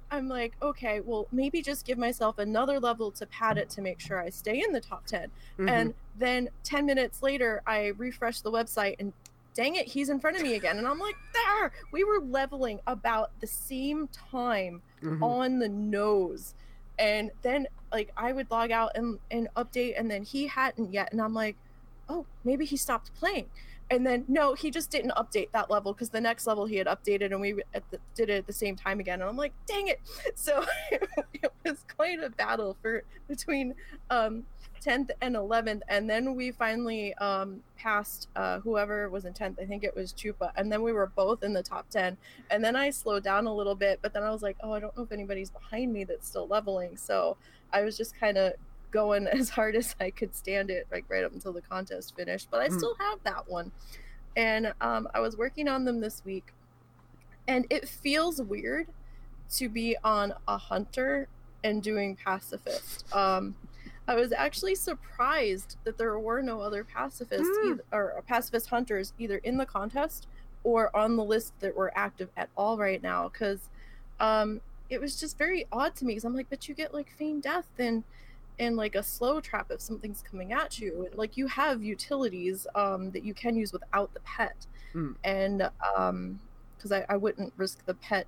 I'm like, okay, well, maybe just give myself another level to pad it to make sure I stay in the top 10. Mhm. And then 10 minutes later, I refresh the website and dang it, he's in front of me again. And I'm like, there! We were leveling about the same time Mhm. on the nose. And then, like, I would log out and update, and then he hadn't yet. And I'm like, oh, maybe he stopped playing. And then no, he just didn't update that level because the next level he had updated, and we did it at the same time again. And I'm like, dang it! So it was quite a battle between 10th and 11th, and then we finally passed whoever was in 10th. I think it was Chupa, and then we were both in the top 10. And then I slowed down a little bit, but then I was like, oh, I don't know if anybody's behind me that's still leveling. So I was just kind of going as hard as I could stand it, like right up until the contest finished. But I still have that one, and I was working on them this week, and it feels weird to be on a hunter and doing pacifist. I was actually surprised that there were no other pacifists or pacifist hunters either in the contest or on the list that were active at all right now, because it was just very odd to me, because I'm like, but you get like feign death and like a slow trap if something's coming at you. Like, you have utilities that you can use without the pet. And because I wouldn't risk the pet,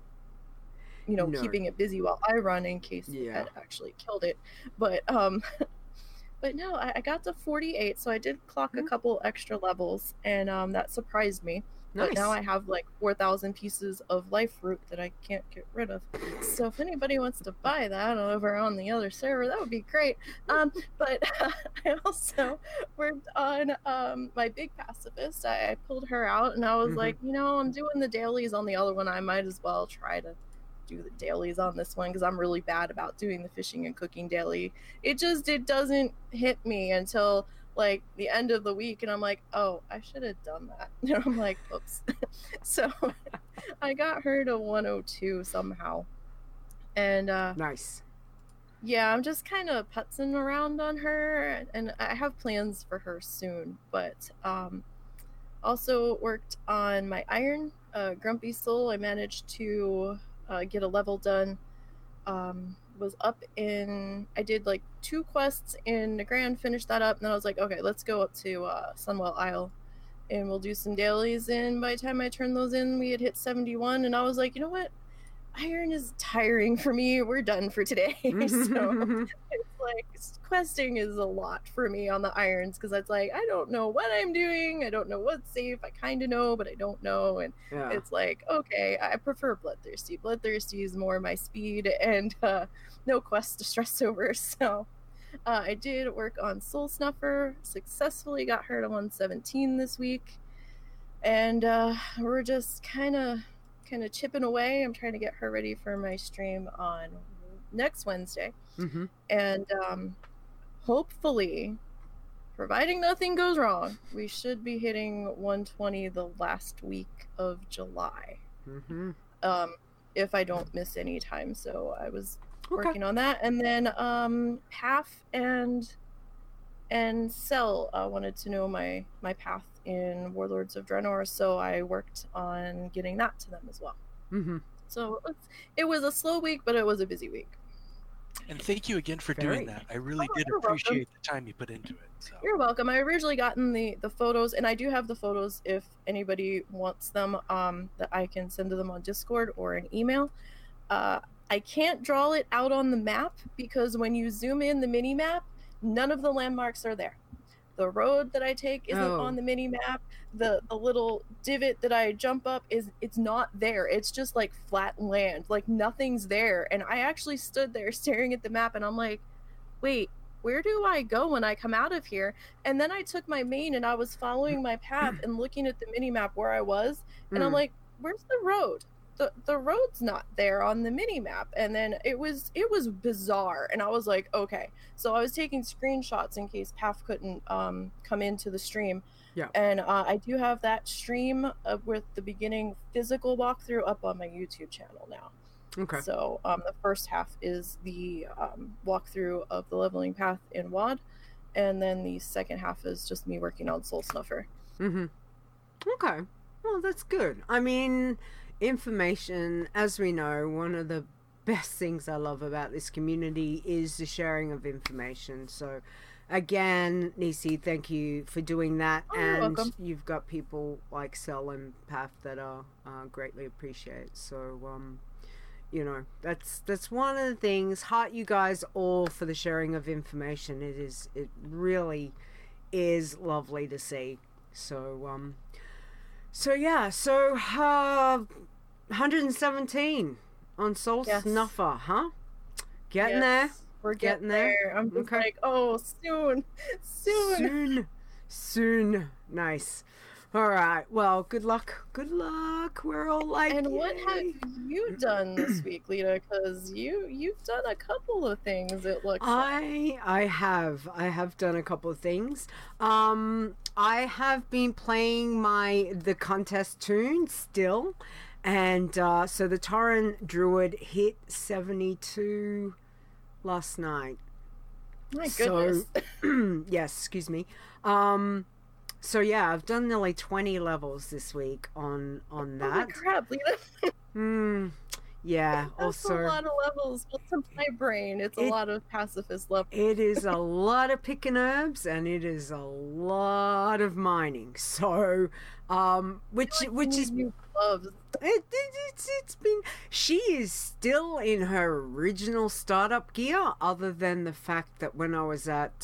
No. keeping it busy while I run in case the pet actually killed it. But but no, I got to 48, so I did clock a couple extra levels, and that surprised me. Nice. But now I have like 4,000 pieces of life root that I can't get rid of. So if anybody wants to buy that over on the other server, that would be great. But I also worked on my big pacifist. I pulled her out, and I was like, I'm doing the dailies on the other one. I might as well try to do the dailies on this one, because I'm really bad about doing the fishing and cooking daily. It doesn't hit me until like the end of the week, and I'm like, oh, I should have done that. And I'm like, oops. So I got her to 102 somehow, and nice. Yeah, I'm just kind of putzing around on her, and I have plans for her soon. But also worked on my iron, Grumpy Soul. I managed to get a level done. Was up in, I did like 2 quests in Nagrand, finished that up, and then I was like, okay, let's go up to Sunwell Isle and we'll do some dailies. And by the time I turned those in, we had hit 71, and I was like, you know what, iron is tiring for me, we're done for today. So it's like, questing is a lot for me on the irons, because it's like, I don't know what I'm doing, I don't know what's safe, I kind of know but I don't know, and it's like, okay, I prefer Bloodthirsty. Bloodthirsty is more my speed, and no quest to stress over. So I did work on Soul Snuffer, successfully got her to 117 this week, and we're just kind of chipping away. I'm trying to get her ready for my stream on next Wednesday. And hopefully, providing nothing goes wrong, we should be hitting 120 the last week of July. If I don't miss any time. So I was working on that. And then Paf and Cell wanted to know my path in Warlords of Draenor, so I worked on getting that to them as well. So it was a slow week, but it was a busy week. And thank you again for doing that. I really did appreciate the time you put into it. So. You're welcome. I originally gotten the photos, and I do have the photos if anybody wants them, that I can send to them on Discord or an email. I can't draw it out on the map, because when you zoom in the mini map, none of the landmarks are there. The road that I take isn't on the mini map. The little divot that I jump up it's not there. It's just like flat land, like nothing's there. And I actually stood there staring at the map, and I'm like, wait, where do I go when I come out of here? And then I took my main, and I was following my path and looking at the mini map where I was, and I'm like, where's the road? The road's not there on the mini map. And then it was bizarre, and I was like, okay. So I was taking screenshots in case Paf couldn't come into the stream. And I do have that stream with the beginning physical walkthrough up on my YouTube channel now. So the first half is the walkthrough of the leveling path in WoD, and then the second half is just me working on Soul Snuffer. Okay, well, that's good. I mean, information, as we know, one of the best things I love about this community is the sharing of information. So again, Nisi, thank you for doing that. Oh, you're and welcome. you've got people like Cell and Path that are greatly appreciate. So you know, that's one of the things. Heart you guys all for the sharing of information. It really is lovely to see. So yeah, so 117 on Soul Yes. Snuffer, huh? Getting Yes, there. We're Getting getting there. there. I'm just Okay. like, oh, soon. Soon. Nice. All right. Well, good luck. Good luck. We're all like, And what have yay. you done this week, Lita? Because you've done a couple of things. It looks like. I have done a couple of things. I have been playing the contest tune still, and so the Tauren Druid hit 72 last night. My goodness. So yes, excuse me. So yeah, I've done nearly 20 levels this week on Oh my that. crap, Lita. Yeah. That's Also, a lot of levels. But to my brain, it's a lot of pacifist levels. it is a lot of picking herbs and it is a lot of mining. So, which is you gloves. it's been. She is still in her original startup gear, other than the fact that when I was at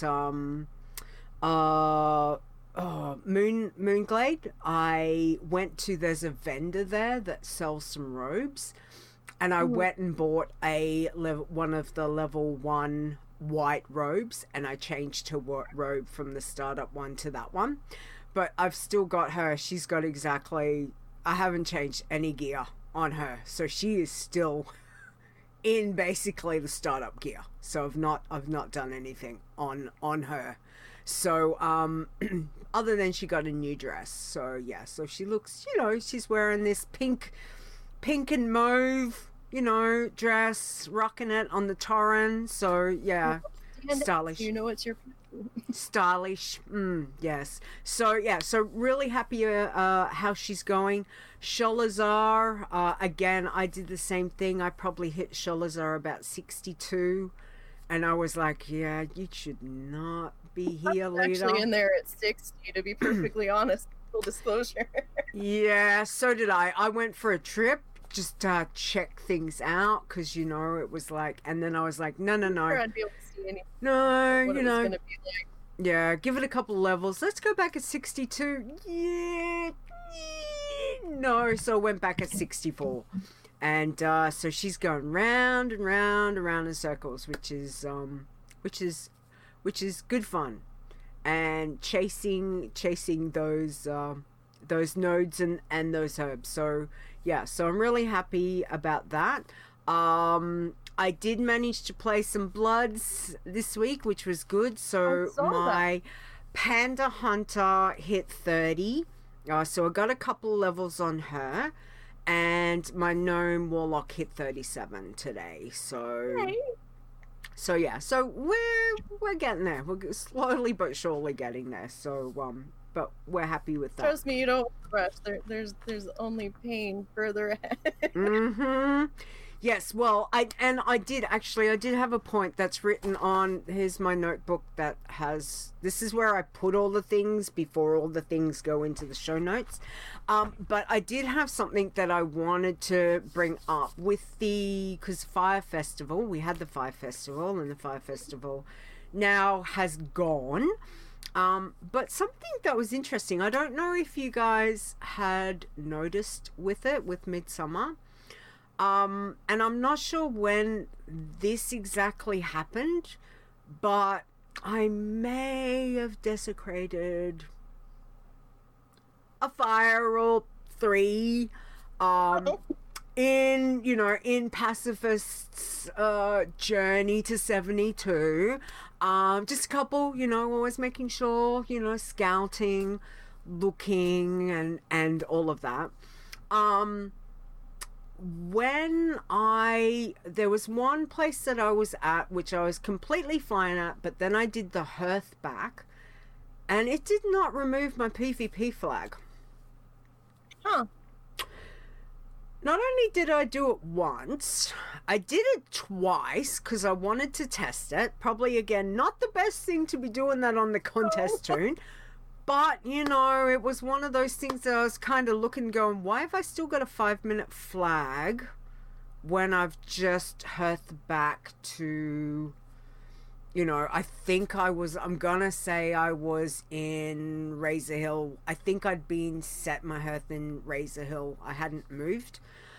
Moonglade, I went to, there's a vendor there that sells some robes, and I went and bought one of the level 1 white robes, and I changed her robe from the startup one to that one. But I've still got her. She's got exactly, I haven't changed any gear on her, so she is still in basically the startup gear. So I've not done anything on her. So other than she got a new dress. So yeah, so she looks, you know, she's wearing this pink and mauve, you know, dress, rocking it on the Tauren. So yeah, stylish. You know it's your Stylish. Yes. So yeah, so really happy how she's going. Sholazar, again, I did the same thing. I probably hit Sholazar about 62, and I was like, yeah, you should not be here, leader. actually in there at 60, to be perfectly honest. Full disclosure. Yeah, so did I. I went for a trip just to check things out, because, you know, it was like, and then I was like, no. Sure, I'd be able to see anything. No, What you it was know. gonna be like. Yeah, give it a couple levels. Let's go back at 62. Yeah. No, so I went back at 64. And so she's going round and round and round in circles, which is good fun. And chasing those nodes and those herbs. So yeah, so I'm really happy about that. I did manage to play some Bloods this week, which was good. So I saw my Panda Hunter hit 30. So I got a couple levels on her. And my Gnome Warlock hit 37 today. So Hey. so yeah, so we're getting there. We're slowly but surely getting there. So but we're happy with that. Trust me, you don't rush. There's only pain further ahead. Mm-hmm. Yes, well, I did have a point that's written on, here's my notebook that has, this is where I put all the things before all the things go into the show notes. But I did have something that I wanted to bring up with because Fire Festival, we had the Fire Festival, and the Fire Festival now has gone. But something that was interesting, I don't know if you guys had noticed with Midsummer. And I'm not sure when this exactly happened, but I may have desecrated a fire or 3 in Pacifist's journey to 72. Just a couple, always making sure, scouting, looking, and all of that. There was one place that I was at, which I was completely fine at, but then I did the hearth back, and it did not remove my PvP flag. Huh. Not only did I do it once, I did it twice because I wanted to test it. Probably, again, not the best thing to be doing that on the contest tune. But, you know, it was one of those things that I was kind of looking, going, why have I still got a 5-minute flag when I've just hearthed back to, you know, I'm gonna say I was in Razor Hill. I think I'd been set my hearth in Razor Hill. I hadn't moved.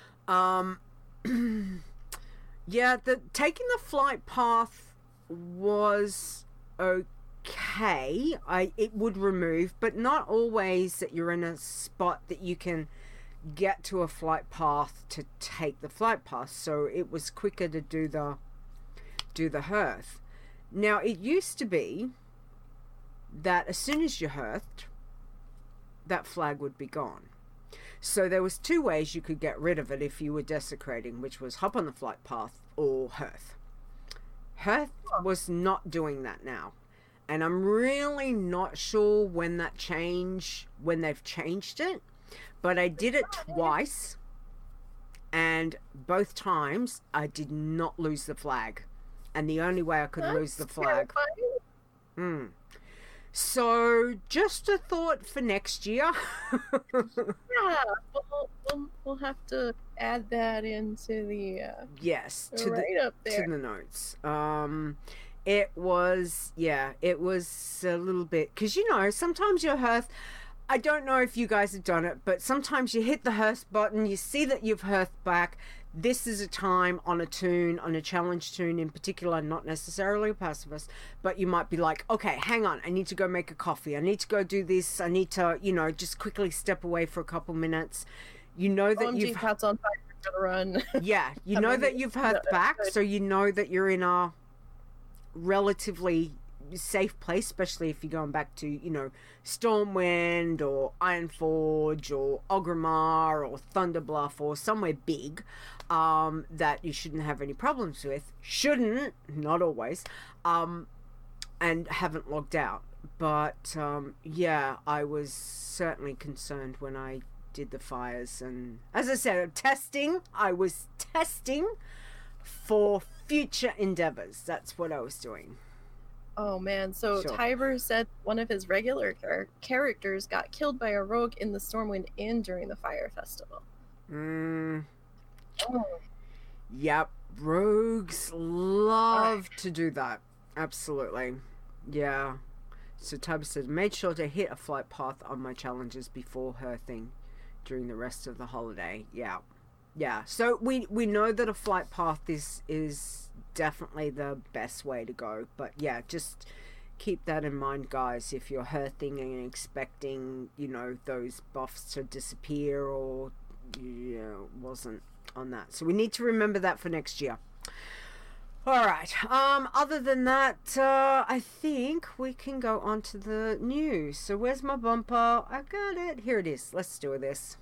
Yeah, taking the flight path was okay. It would remove, but not always that you're in a spot that you can get to a flight path to take the flight path. So it was quicker to do the hearth. Now, it used to be that as soon as you hearthed, that flag would be gone. So there was 2 ways you could get rid of it if you were desecrating, which was hop on the flight path or hearth. Hearth was not doing that now. And I'm really not sure when they've changed it. But I did it twice. And both times I did not lose the flag. And the only way I could lose the flag. So, just a thought for next year. Yeah, we'll have to add that into the yes, right up there to the notes. It was a little bit, because you know sometimes your hearth. I don't know if you guys have done it, but sometimes you hit the hearth button, you see that you've hearthed back. This is a time on a challenge tune in particular, not necessarily a pacifist, but you might be like, okay, hang on, I need to go make a coffee. I need to go do this. I need to, you know, just quickly step away for a couple minutes. You know that you've... Cat's on fire, gotta run. Yeah, you know that you've hearthed back, so you know that you're in a relatively safe place, especially if you're going back to, you know, Stormwind or Ironforge or Orgrimmar or Thunderbluff or somewhere big that you shouldn't have any problems with. Shouldn't, not always, and haven't logged out. But yeah, I was certainly concerned when I did the fires, and as I said, I was testing for future endeavors. That's what I was doing. Oh man, so Sure. Tiber said one of his regular characters got killed by a rogue in the Stormwind Inn during the Fire Festival. Oh. Yep, rogues love to do that. Absolutely. Yeah. So Tiber said, made sure to hit a flight path on my challenges before hearthing during the rest of the holiday. Yeah. Yeah. So we know that a flight path is definitely the best way to go. But yeah, just keep that in mind, guys, if you're hearthing and expecting, you know, those buffs to disappear or, you know, wasn't on that. So we need to remember that for next year. All right. Other than that, I think we can go on to the news. So where's my bumper? I got it. Here it is. Let's do this.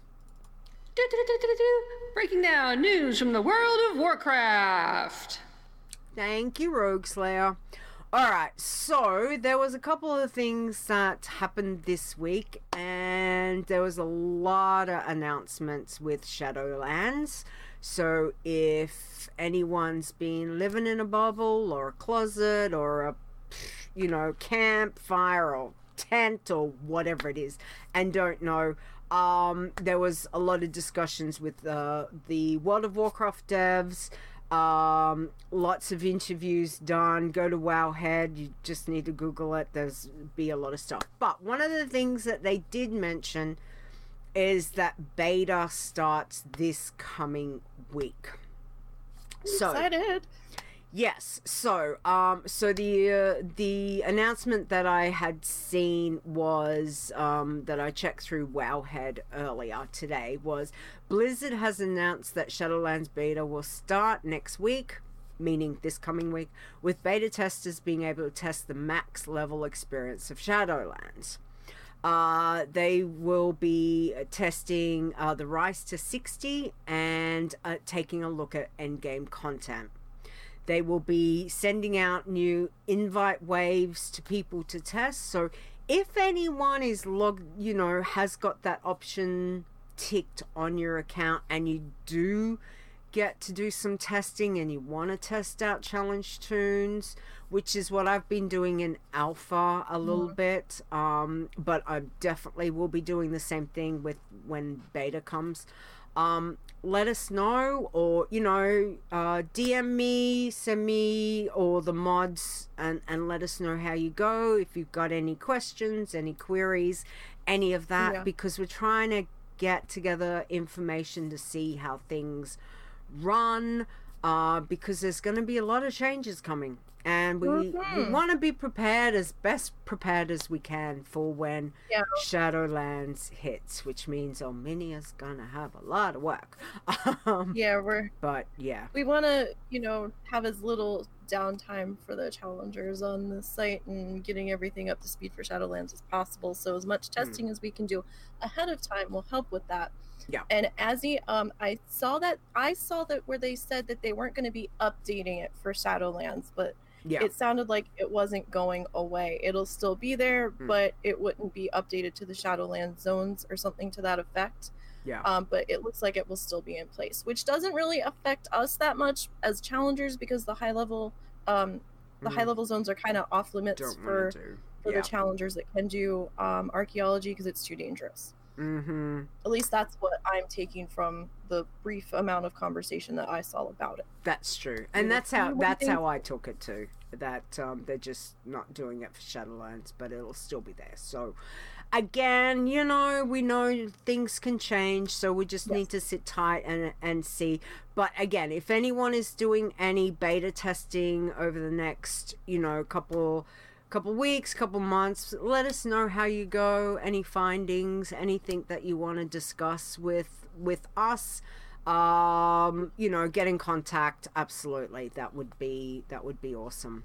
Breaking down news from the world of Warcraft. Thank you, Rogue Slayer. Alright, so there was a couple of things that happened this week, and there was a lot of announcements with Shadowlands. So if anyone's been living in a bubble or a closet or a, you know, campfire or tent or whatever it is and don't know, there was a lot of discussions with the World of Warcraft devs. Lots of interviews done. Go to Wowhead. You just need to Google it. There's be a lot of stuff. But one of the things that they did mention is that beta starts this coming week. Excited. Yes. So the announcement that I had seen was that I checked through Wowhead earlier today was Blizzard has announced that Shadowlands beta will start next week, meaning this coming week, with beta testers being able to test the max level experience of Shadowlands. They will be testing the Rise to 60 and taking a look at endgame content. They will be sending out new invite waves to people to test. So if anyone is has got that option ticked on your account and you do get to do some testing and you want to test out challenge tunes, which is what I've been doing in alpha a little bit, but I definitely will be doing the same thing with when beta comes. Let us know, or DM me, send me, or the mods, and let us know how you go, if you've got any questions, any queries, any of that, because we're trying to get together information to see how things run, because there's going to be a lot of changes coming, and we want to be prepared, as best prepared as we can, for when Shadowlands hits, which means Ominia's gonna have a lot of work. We want to have as little downtime for the challengers on the site and getting everything up to speed for Shadowlands as possible, so as much testing as we can do ahead of time will help with that. And Azzy, I saw that where they said that they weren't going to be updating it for Shadowlands, but it sounded like it wasn't going away. It'll still be there, but it wouldn't be updated to the Shadowlands zones or something to that effect. But it looks like it will still be in place, which doesn't really affect us that much as challengers, because the high level zones are kind of off limits for the challengers that can do archaeology, because it's too dangerous. At least that's what I'm taking from the brief amount of conversation that I saw about it. That's true, and that's how I took it too. That they're just not doing it for Shadowlands, but it'll still be there. So, again, we know things can change, so we just need to sit tight and see. But again, if anyone is doing any beta testing over the next, couple weeks, couple months, let us know how you go, any findings, anything that you want to discuss with us. Get in contact. Absolutely, that would be awesome.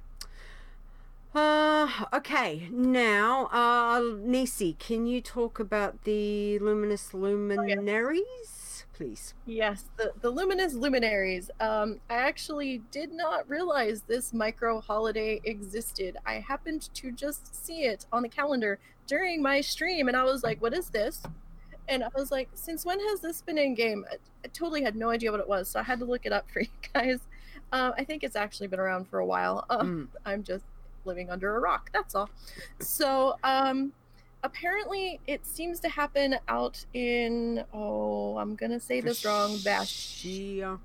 Okay, now Nisi, can you talk about the Luminous Luminaries, please? Yes, the Luminous Luminaries. I actually did not realize this micro holiday existed. I happened to just see it on the calendar during my stream, and I was like, what is this? And I was like, since when has this been in game? I totally had no idea what it was, so I had to look it up for you guys. I think it's actually been around for a while. I'm just living under a rock, that's all. So apparently it seems to happen out in, I'm gonna say this wrong, Vash'jar?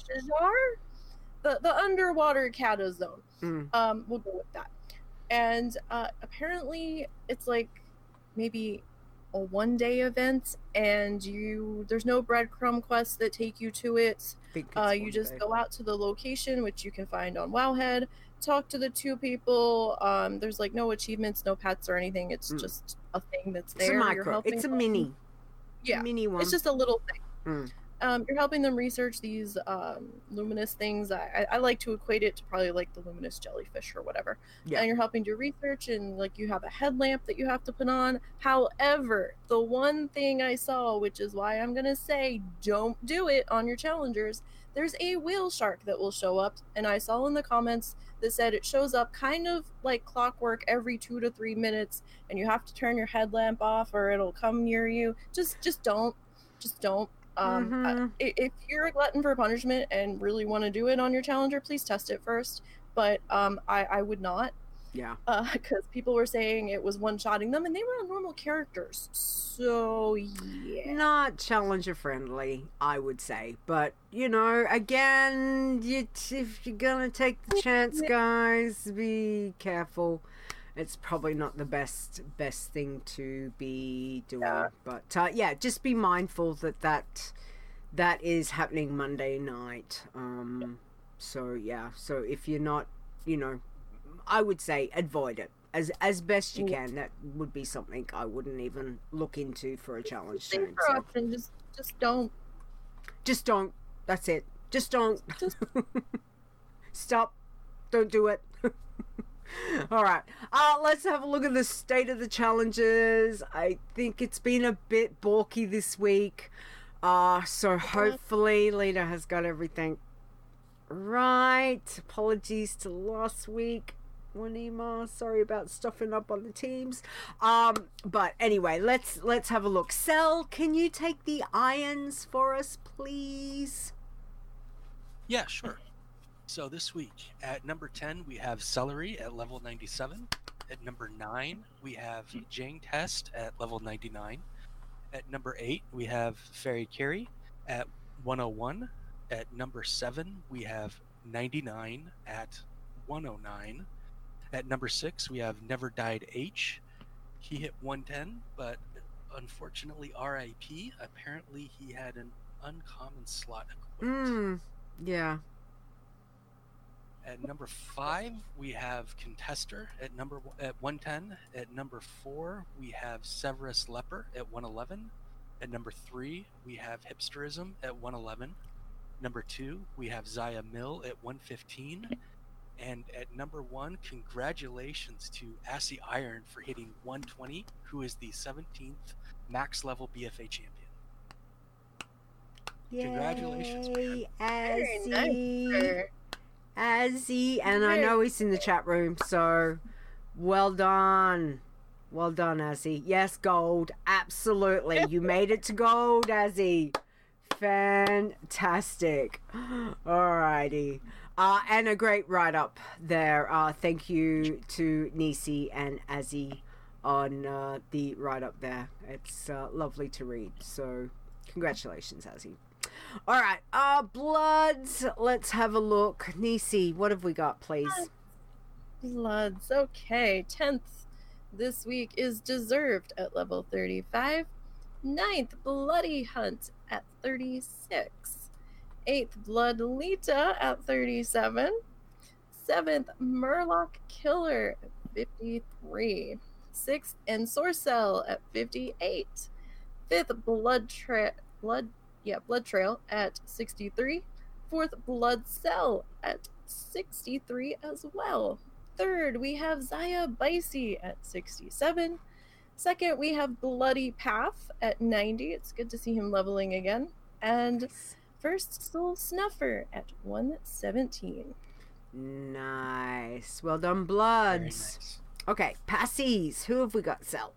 The underwater Kata zone. We'll go with that. And apparently it's like maybe a one-day event, and there's no breadcrumb quests that take you to it. You just go out to the location, which you can find on Wowhead, talk to the two people. There's like no achievements, no pets or anything. It's just a thing that's there. It's a mini one. It's just a little thing. You're helping them research these luminous things. I like to equate it to probably like the luminous jellyfish or whatever. And you're helping do research, and like you have a headlamp that you have to put on. However, the one thing I saw, which is why I'm gonna say don't do it on your challengers, there's a whale shark that will show up, and I saw in the comments that said it shows up kind of like clockwork every 2 to 3 minutes, and you have to turn your headlamp off or it'll come near you. Just don't. If you're a glutton for punishment and really want to do it on your challenger, please test it first. But I would not. Because people were saying it was one-shotting them, and they were on normal characters. So, not challenger friendly, I would say. But, again, if you're gonna take the chance, guys, be careful. It's probably not the best thing to be doing. But, just be mindful that is happening Monday night. So if you're not, I would say avoid it as best you can. That would be something I wouldn't even look into for a challenge soon. Option, just don't. Just don't. That's it. Just don't. Stop. Don't do it. All right. Let's have a look at the state of the challenges. I think it's been a bit balky this week. So hopefully Lita has got everything right. Apologies to last week. Wanima. Sorry about stuffing up on the teams. But anyway, let's have a look. Cell, can you take the irons for us, please? Yeah, sure. So this week at number 10 we have Celery at level 97. At number 9 we have Jane Test at level 99. At number 8 we have Fairy Carey at 101. At number 7 we have 99 at 109. At number 6 we have Never Died H. He hit 110, but unfortunately RIP. Apparently he had an uncommon slot equipped. Yeah. At number 5 we have Contester at 110. At number 4 we have Severus Leper at 111. At number 3 we have Hipsterism at 111. Number 2 we have Zaya Mill at 115. And at number 1, congratulations to Assy Iron for hitting 120, who is the 17th max level BFA champion. Yay, Congratulations, man. Azzy. Azzy, and I know he's in the chat room, so well done. Well done, Azzy. Yes, gold. Absolutely. You made it to gold, Azzy. Fantastic. Alrighty. And a great write-up there. Thank you to Nisi and Azzy on the write-up there. It's lovely to read. So, congratulations, Azzy. All right, Bloods. Let's have a look. Nisi, what have we got, please? Bloods. Okay, 10th this week is Deserved at level 35. 9th, Bloody Hunt at 36. 8th, Blood Lita at 37. 7th, Murloc Killer at 53. 6th, Ensorcel at 58. 5th, Blood Trail at 63. 4th, Blood Cell at 63 as well. 3rd, we have Zaya Bicey at 67. 2nd, we have Bloody Path at 90. It's good to see him leveling again. And first, Soul Snuffer at 117. Nice. Well done, Bloods. Very nice. Okay, Passies. Who have we got, Cell?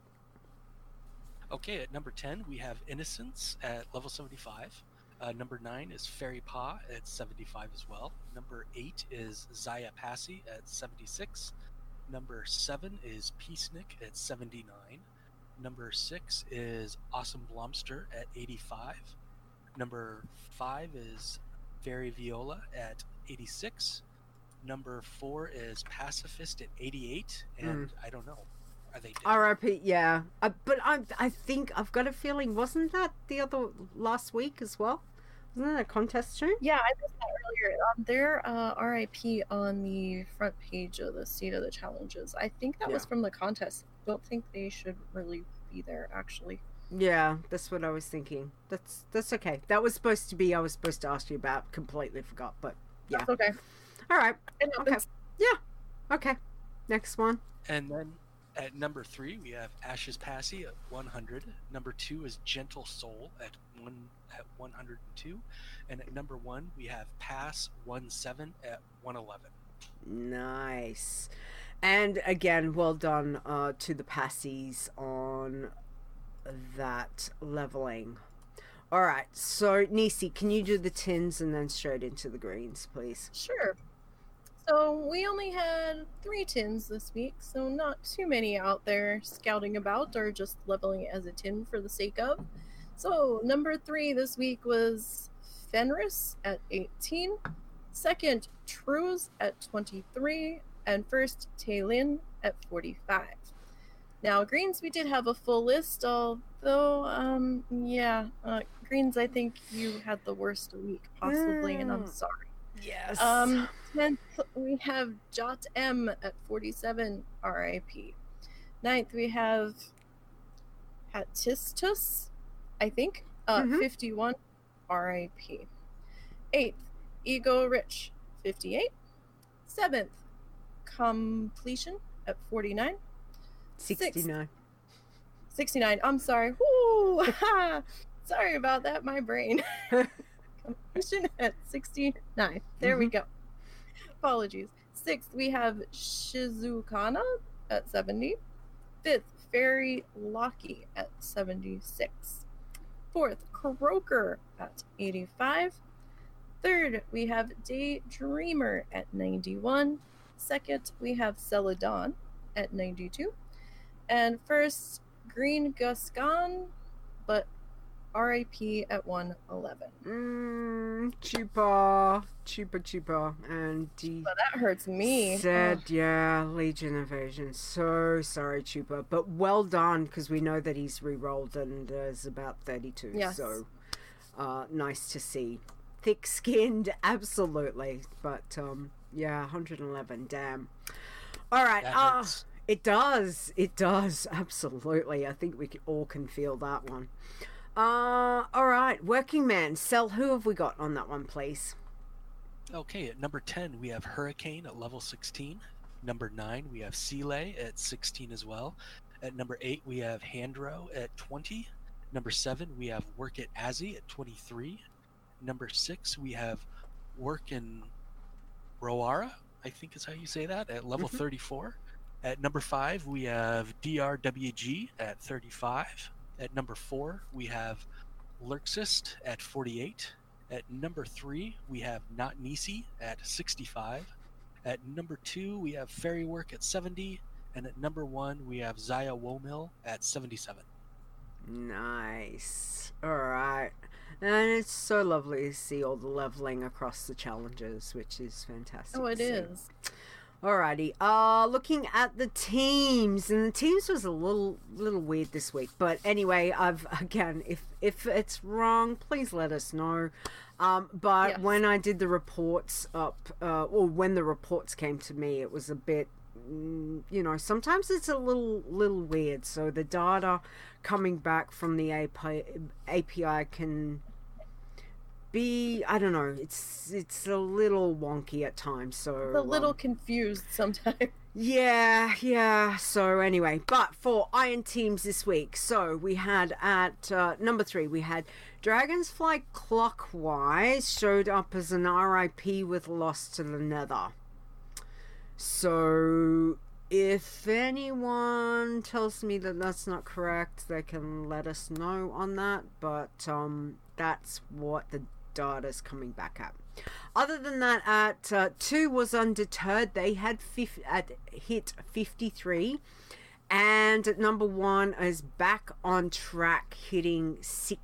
Okay, at number 10 we have Innocence at level 75. Number 9 is Fairy Pa at 75 as well. Number 8 is Zaya Passy at 76. Number 7 is Peacenik at 79. Number 6 is Awesome Blomster at 85. Number 5 is Fairy Viola at 86. Number 4 is Pacifist at 88. And I don't know. Are they dead? R.I.P. Yeah, but I think I've got a feeling. Wasn't that the other last week as well? Wasn't that a contest too? Yeah, I missed that earlier. Their RIP on the front page of the State of the Challenges. I think that was from the contest. Don't think they should really be there, actually. Yeah, that's what I was thinking. That's okay. That was supposed to be. I was supposed to ask you about. Completely forgot, but yeah. That's okay. All right. Okay. Yeah. Okay. Next one. And then at number 3 we have Ashes Passy at 100. Number 2 is Gentle Soul at 102. And at number 1 we have Pass 17 at 111. Nice. And again, well done to the Passies on that leveling. All right. So Nisi, can you do the tins and then straight into the greens, please? Sure. So we only had 3 tins this week, so not too many out there scouting about or just leveling it as a tin for the sake of. So number 3 this week was Fenris at 18. Second, Trues at 23. And first, Taylin at 45. Now, greens, we did have a full list, although, greens, I think you had the worst week, possibly, and I'm sorry. Yes. 10th, we have Jot M at 47, RIP. 9th, we have Hatistus, I think, 51, RIP. 8th, Ego Rich, 58. 7th, Completion at 49. 69. 69. I'm sorry. Woo! Sorry about that. My brain. Completion at 69. There we go. Apologies. Sixth, we have Shizukana at 70. Fifth, Fairy Locky at 76. Fourth, Croaker at 85. Third, we have Daydreamer at 91. Second, we have Celadon at 92. And first, Green Guskan, but RIP at 111. Cheaper. And But that hurts me. said, yeah, Legion Evasion. So sorry, Chupa. But well done, because we know that he's re-rolled and there's about 32. Yes. So nice to see. Thick-skinned, absolutely. But yeah, 111, damn. All right. That hurts. It does, absolutely. I think we all can feel that one. All right, Working Man. Sel, who have we got on that one, please? Okay, at number 10, we have Hurricane at level 16. Number 9, we have Sealay at 16 as well. At number 8, we have Handro at 20. Number 7, we have Work It Azzy at 23. Number 6, we have Workin Roara, I think is how you say that, at level 34. At number 5, we have DRWG at 35. At number 4, we have Lurksist at 48. At number 3, we have Not Nisi at 65. At number 2, we have Fairy Work at 70. And at number 1, we have Zaya Womil at 77. Nice. All right. And it's so lovely to see all the leveling across the challenges, which is fantastic. Oh, it to see. is. Alrighty. Looking at the teams, and the teams was a little weird this week. But anyway, if it's wrong, please let us know. But Yes. when I did the reports or when the reports came to me, it was a bit, sometimes it's a little weird. So the data coming back from the API can be, I don't know, it's a little wonky at times. So A little confused sometimes. Yeah. So anyway, but for Iron Teams this week, so we had at number 3, we had Dragons Fly Clockwise showed up as an RIP with Lost to the Nether. So if anyone tells me that that's not correct, they can let us know on that. But that's what the data's coming back at. Other than that, at 2 was Undeterred. They had hit 53. And at number 1 is back on track, hitting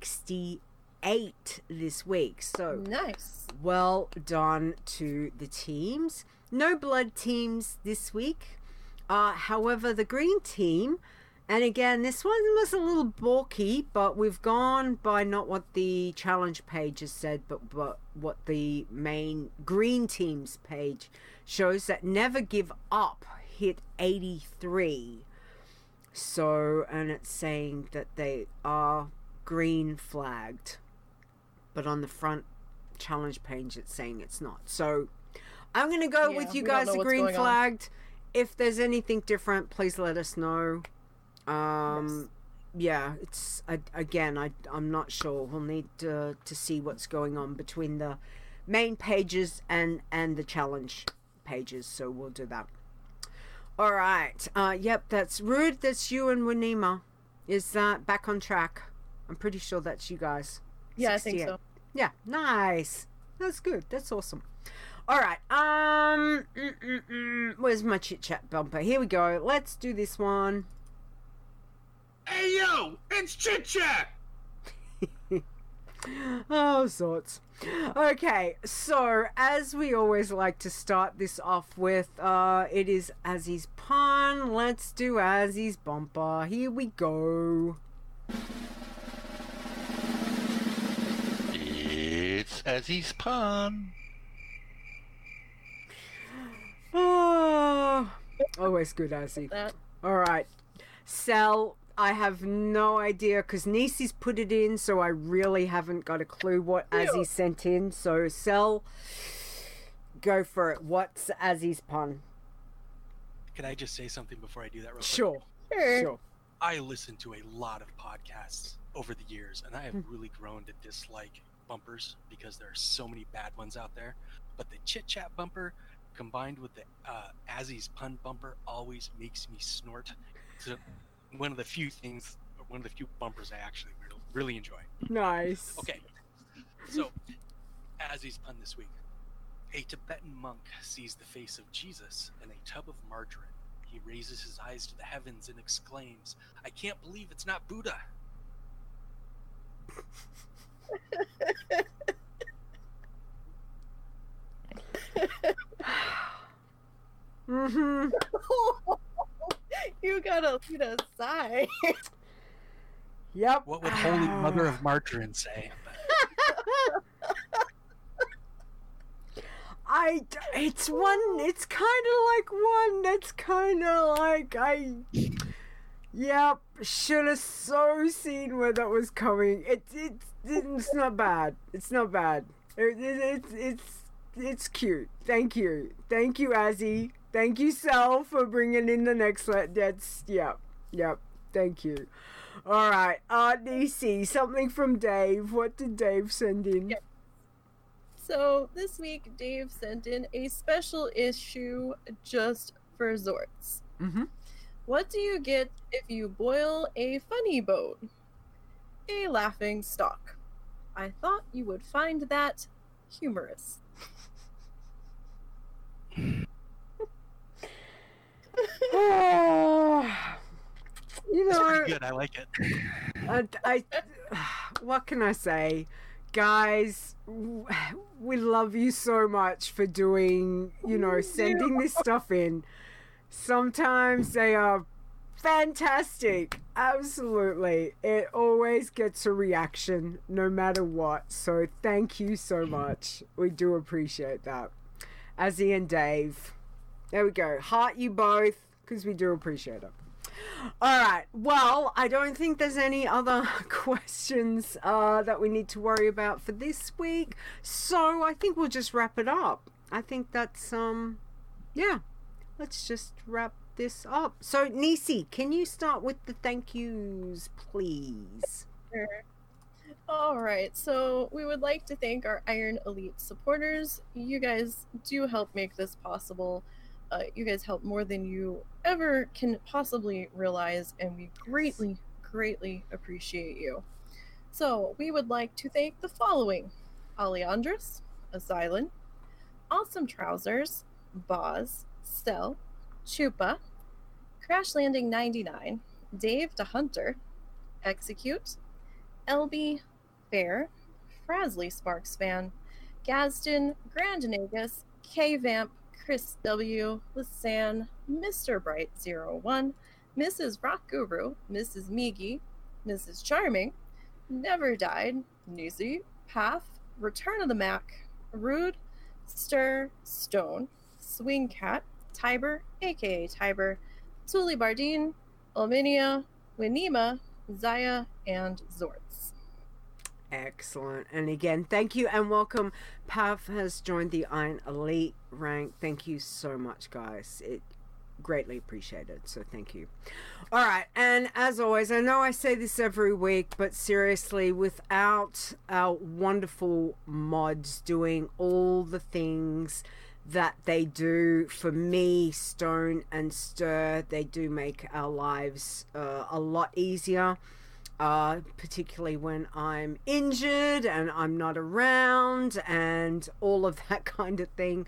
68 this week. So Nice. well done to the teams. No blood teams this week. However, the green team, and again, this one was a little balky, but we've gone by not what the challenge page has said, but what the main green team's page shows, that Never Give Up hit 83. So, and it's saying that they are green flagged, but on the front challenge page it's saying it's not. So I'm going to go Yeah, with you we don't guys, know the what's green going on. flagged. If there's anything different, please let us know. Yes. Yeah, it's I'm not sure. We'll need to see what's going on between the main pages and the challenge pages, so we'll do that. All right. Yep, that's Rude. That's you and Wanima. Is that back on track? I'm pretty sure that's you guys. Yeah, I think 68. so. Yeah, nice. That's good. That's awesome. All right. Where's my chit chat bumper? Here we go. Let's do this one. Hey yo, it's Chit Chat! Oh, sorts. Okay, so as we always like to start this off with, it is Azzy's pun. Let's do Azzy's bumper. Here we go. It's Azzy's pun. Oh, always good, Azzy. That All right, Sal, I have no idea because Nisi's put it in, so I really haven't got a clue what Azzy sent in. So, Sal, go for it. What's Azzy's pun? Can I just say something before I do that real quick? Sure. Sure. Sure. I listen to a lot of podcasts over the years, and I have really grown to dislike bumpers because there are so many bad ones out there. But the Chit Chat bumper combined with the Azzy's pun bumper always makes me snort. It's one of the few bumpers I actually really enjoy. Nice. Okay, so Azzy's pun this week. A Tibetan monk sees the face of Jesus in a tub of margarine. He raises his eyes to the heavens and exclaims, "I can't believe it's not Buddha." Mm-hmm. You gotta lead a sigh. Yep. What would Holy Mother of Margarine say? It's kind of like one that's kind of like yep, should have so seen where that was coming. It's not bad. It's not bad. It's cute. Thank you, Azzy. Thank you, Sal, for bringing in the next yep. Thank you. All right, DC, something from Dave. What did Dave send in? Yep. So this week, Dave sent in a special issue just for Zorts. Mm-hmm. What do you get if you boil a funny boat? A laughing stock. I thought you would find that humorous. You know, Pretty good. I like it. What can I say? Guys, we love you so much for doing, sending this stuff in. Sometimes they are fantastic. Absolutely. It always gets a reaction no matter what. So thank you so much. We do appreciate that. Azzy and Dave. There we go. Heart you both, because we do appreciate it. All right. Well, I don't think there's any other questions that we need to worry about for this week. So I think we'll just wrap it up. I think that's, yeah. Let's just wrap this up. So, Nisi, can you start with the thank yous, please? Sure. All right. So we would like to thank our Iron Elite supporters. You guys do help make this possible. You guys help more than you ever can possibly realize, and we greatly, greatly appreciate you. So we would like to thank the following: Aleandris, Asylum, Awesome Trousers, Boz, Stell, Chupa, Crash Landing 99, Dave the Hunter, Execute, LB, Bear, Frasley Sparks Fan, Gazdin, Grandinagus, K-Vamp, Chris W., Lisanne, Mr. Bright 01, Mrs. Rock Guru, Mrs. Migi, Mrs. Charming, Never Died, Nisi, Path, Return of the Mac, Rude, Stir, Stone, Swing Cat, Tiber, aka Tiber, Tuli Bardine, Alminia, Winima, Zaya, and Zorts. Excellent. And again, thank you and welcome. Pav has joined the Iron Elite rank. Thank you so much, guys. It greatly appreciated. So thank you. All right. And as always, I know I say this every week, but seriously, without our wonderful mods doing all the things that they do for me, Stone and Stir, they do make our lives a lot easier. Particularly when I'm injured and I'm not around and all of that kind of thing.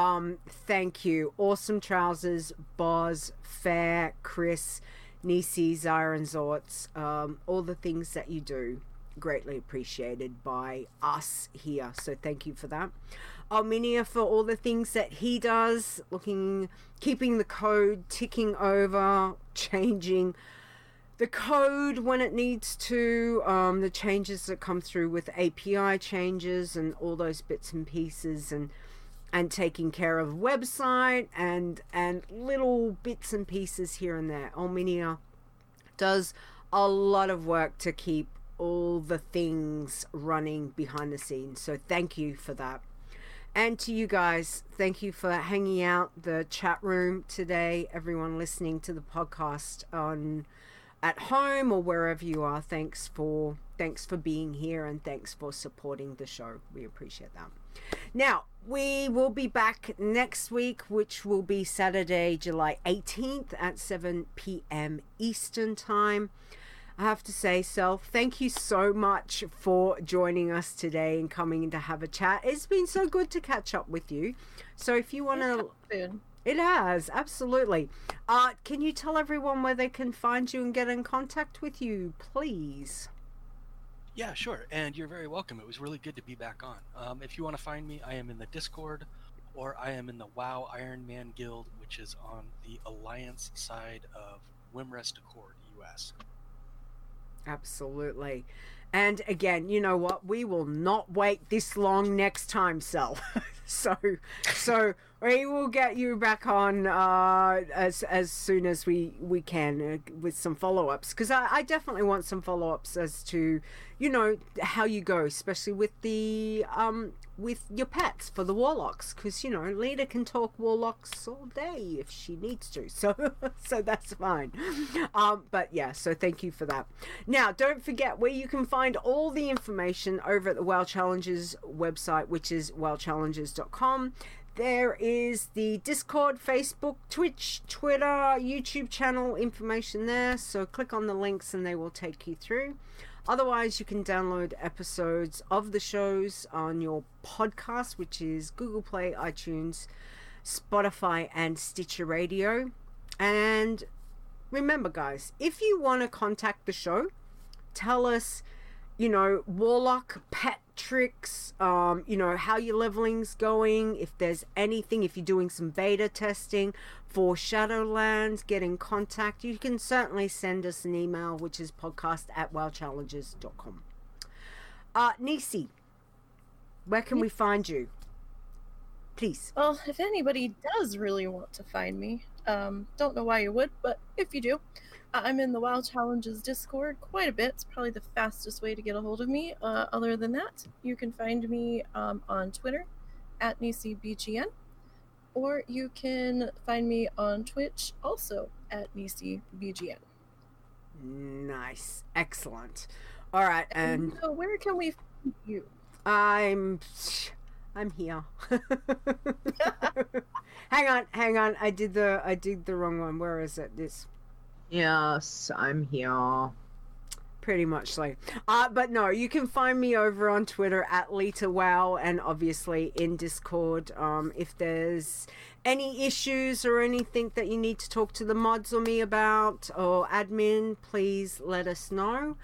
Thank you. Awesome Trousers, Boz, Fair, Chris, Nisi, Zara and Zorts, all the things that you do. Greatly appreciated by us here. So thank you for that. Alminia for all the things that he does, keeping the code ticking over, changing the code when it needs to, the changes that come through with API changes and all those bits and pieces, and taking care of website and little bits and pieces here and there. Alminia does a lot of work to keep all the things running behind the scenes. So thank you for that. And to you guys, thank you for hanging out the chat room today. Everyone listening to the podcast at home or wherever you are, thanks for being here and thanks for supporting the show. We appreciate that. Now, we will be back next week, which will be Saturday, July 18th at 7 p.m. Eastern Time. I have to say, Sel, thank you so much for joining us today and coming in to have a chat. It's been so good to catch up with you. So if you want to... It has, absolutely. Can you tell everyone where they can find you and get in contact with you, please? Yeah, sure. And you're very welcome. It was really good to be back on. If you want to find me, I am in the Discord, or I am in the WoW Iron Man Guild, which is on the Alliance side of Wimrest Accord, US. Absolutely. And again, you know what? We will not wait this long next time, Sel. so we will get you back on as soon as we can with some follow-ups, because I definitely want some follow-ups as to, you know, how you go, especially with the with your pets for the warlocks, because, you know, Lita can talk warlocks all day if she needs to, so that's fine. But yeah, so thank you for that. Now, don't forget where you can find all the information over at the WoW Challenges website, which is wowchallenges.com. There is the Discord, Facebook, Twitch, Twitter, YouTube channel information there, so click on the links and they will take you through. Otherwise, you can download episodes of the shows on your podcast, which is Google Play, iTunes, Spotify, and Stitcher Radio. And remember, guys, if you want to contact the show, tell us, you know, Warlock pet tricks, you know, how your leveling's going, if there's anything, if you're doing some beta testing for Shadowlands, get in contact. You can certainly send us an email, which is podcast@wowchallenges.com. Nisi, where can we find you? Please. Well, if anybody does really want to find me, don't know why you would, but if you do, I'm in the WoW Challenges Discord quite a bit. It's probably the fastest way to get a hold of me. Other than that, you can find me on Twitter at NisiBGN, or you can find me on Twitch also at NisiBGN. Nice. Excellent. All right. And so where can we find you? I'm here. Hang on. I did the wrong one. Where is it? This. Yes, I'm here. Pretty much so. But no, you can find me over on Twitter at LitaWow, and obviously in Discord. If there's any issues or anything that you need to talk to the mods or me about, or admin, please let us know.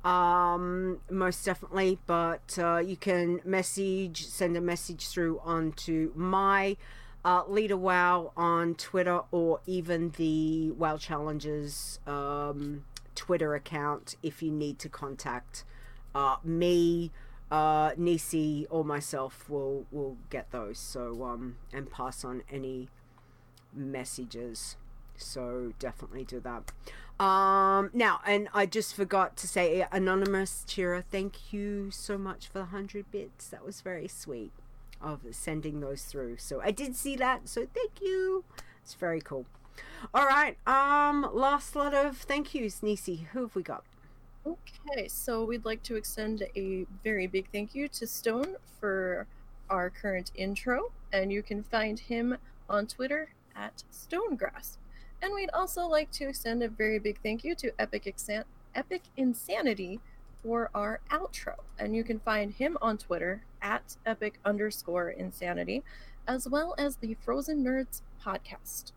Most definitely. But you can send a message through onto my Lita WoW on Twitter, or even the WoW Challenges Twitter account if you need to contact me, Nisi, or myself. Will get those, so and pass on any messages, so definitely do that. Now, and I just forgot to say, Anonymous Cheerer, thank you so much for the 100 bits. That was very sweet of sending those through, so I did see that, so thank you. It's very cool. All right, last lot of thank yous. Nisi, who have we got? Okay, so we'd like to extend a very big thank you to Stone for our current intro, and you can find him on Twitter at Stonegrass. And we'd also like to extend a very big thank you to Epic Insanity for our outro, and you can find him on Twitter at epic_insanity, as well as the Frozen Nerds podcast.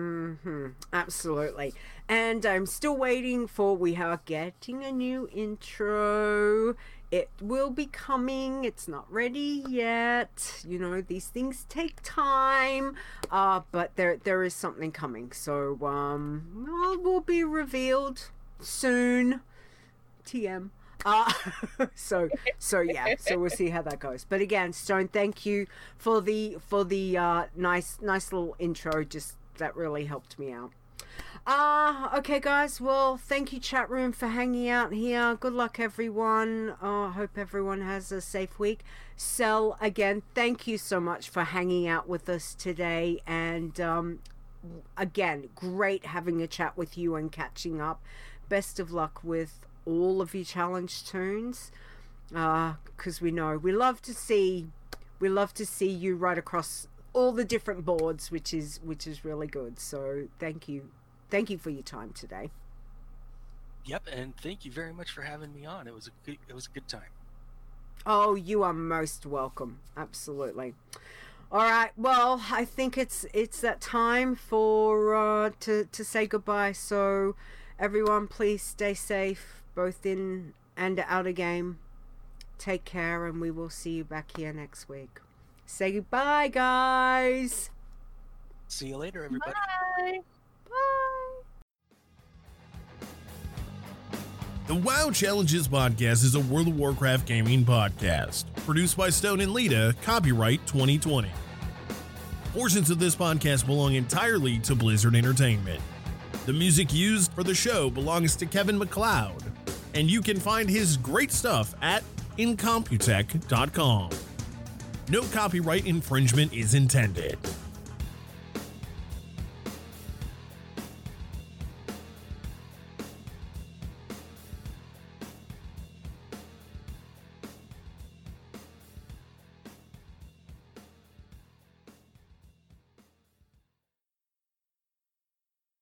Absolutely. And I'm still waiting for, we are getting a new intro. It will be coming. It's not ready yet. You know, these things take time. But there is something coming. So will be revealed soon. TM. So yeah, so we'll see how that goes. But again, Stone, thank you for the nice little intro. Just that really helped me out. Okay guys, well, thank you chat room for hanging out here. Good luck everyone. Hope everyone has a safe week. Cell, again, thank you so much for hanging out with us today, and again, great having a chat with you and catching up. Best of luck with all of your challenge tunes, because we know we love to see we love to see you right across all the different boards, which is really good. So thank you for your time today. Yep, and thank you very much for having me on. It was a good time. Oh, you are most welcome. Absolutely. All right. Well, I think it's that time for to say goodbye. So everyone, please stay safe, both in and out of game. Take care, and we will see you back here next week. Say goodbye, guys. See you later, everybody. Bye. Bye. The WoW Challenges podcast is a World of Warcraft gaming podcast. Produced by Stone and Lita, copyright 2020. Portions of this podcast belong entirely to Blizzard Entertainment. The music used for the show belongs to Kevin MacLeod, and you can find his great stuff at incomputech.com. No copyright infringement is intended.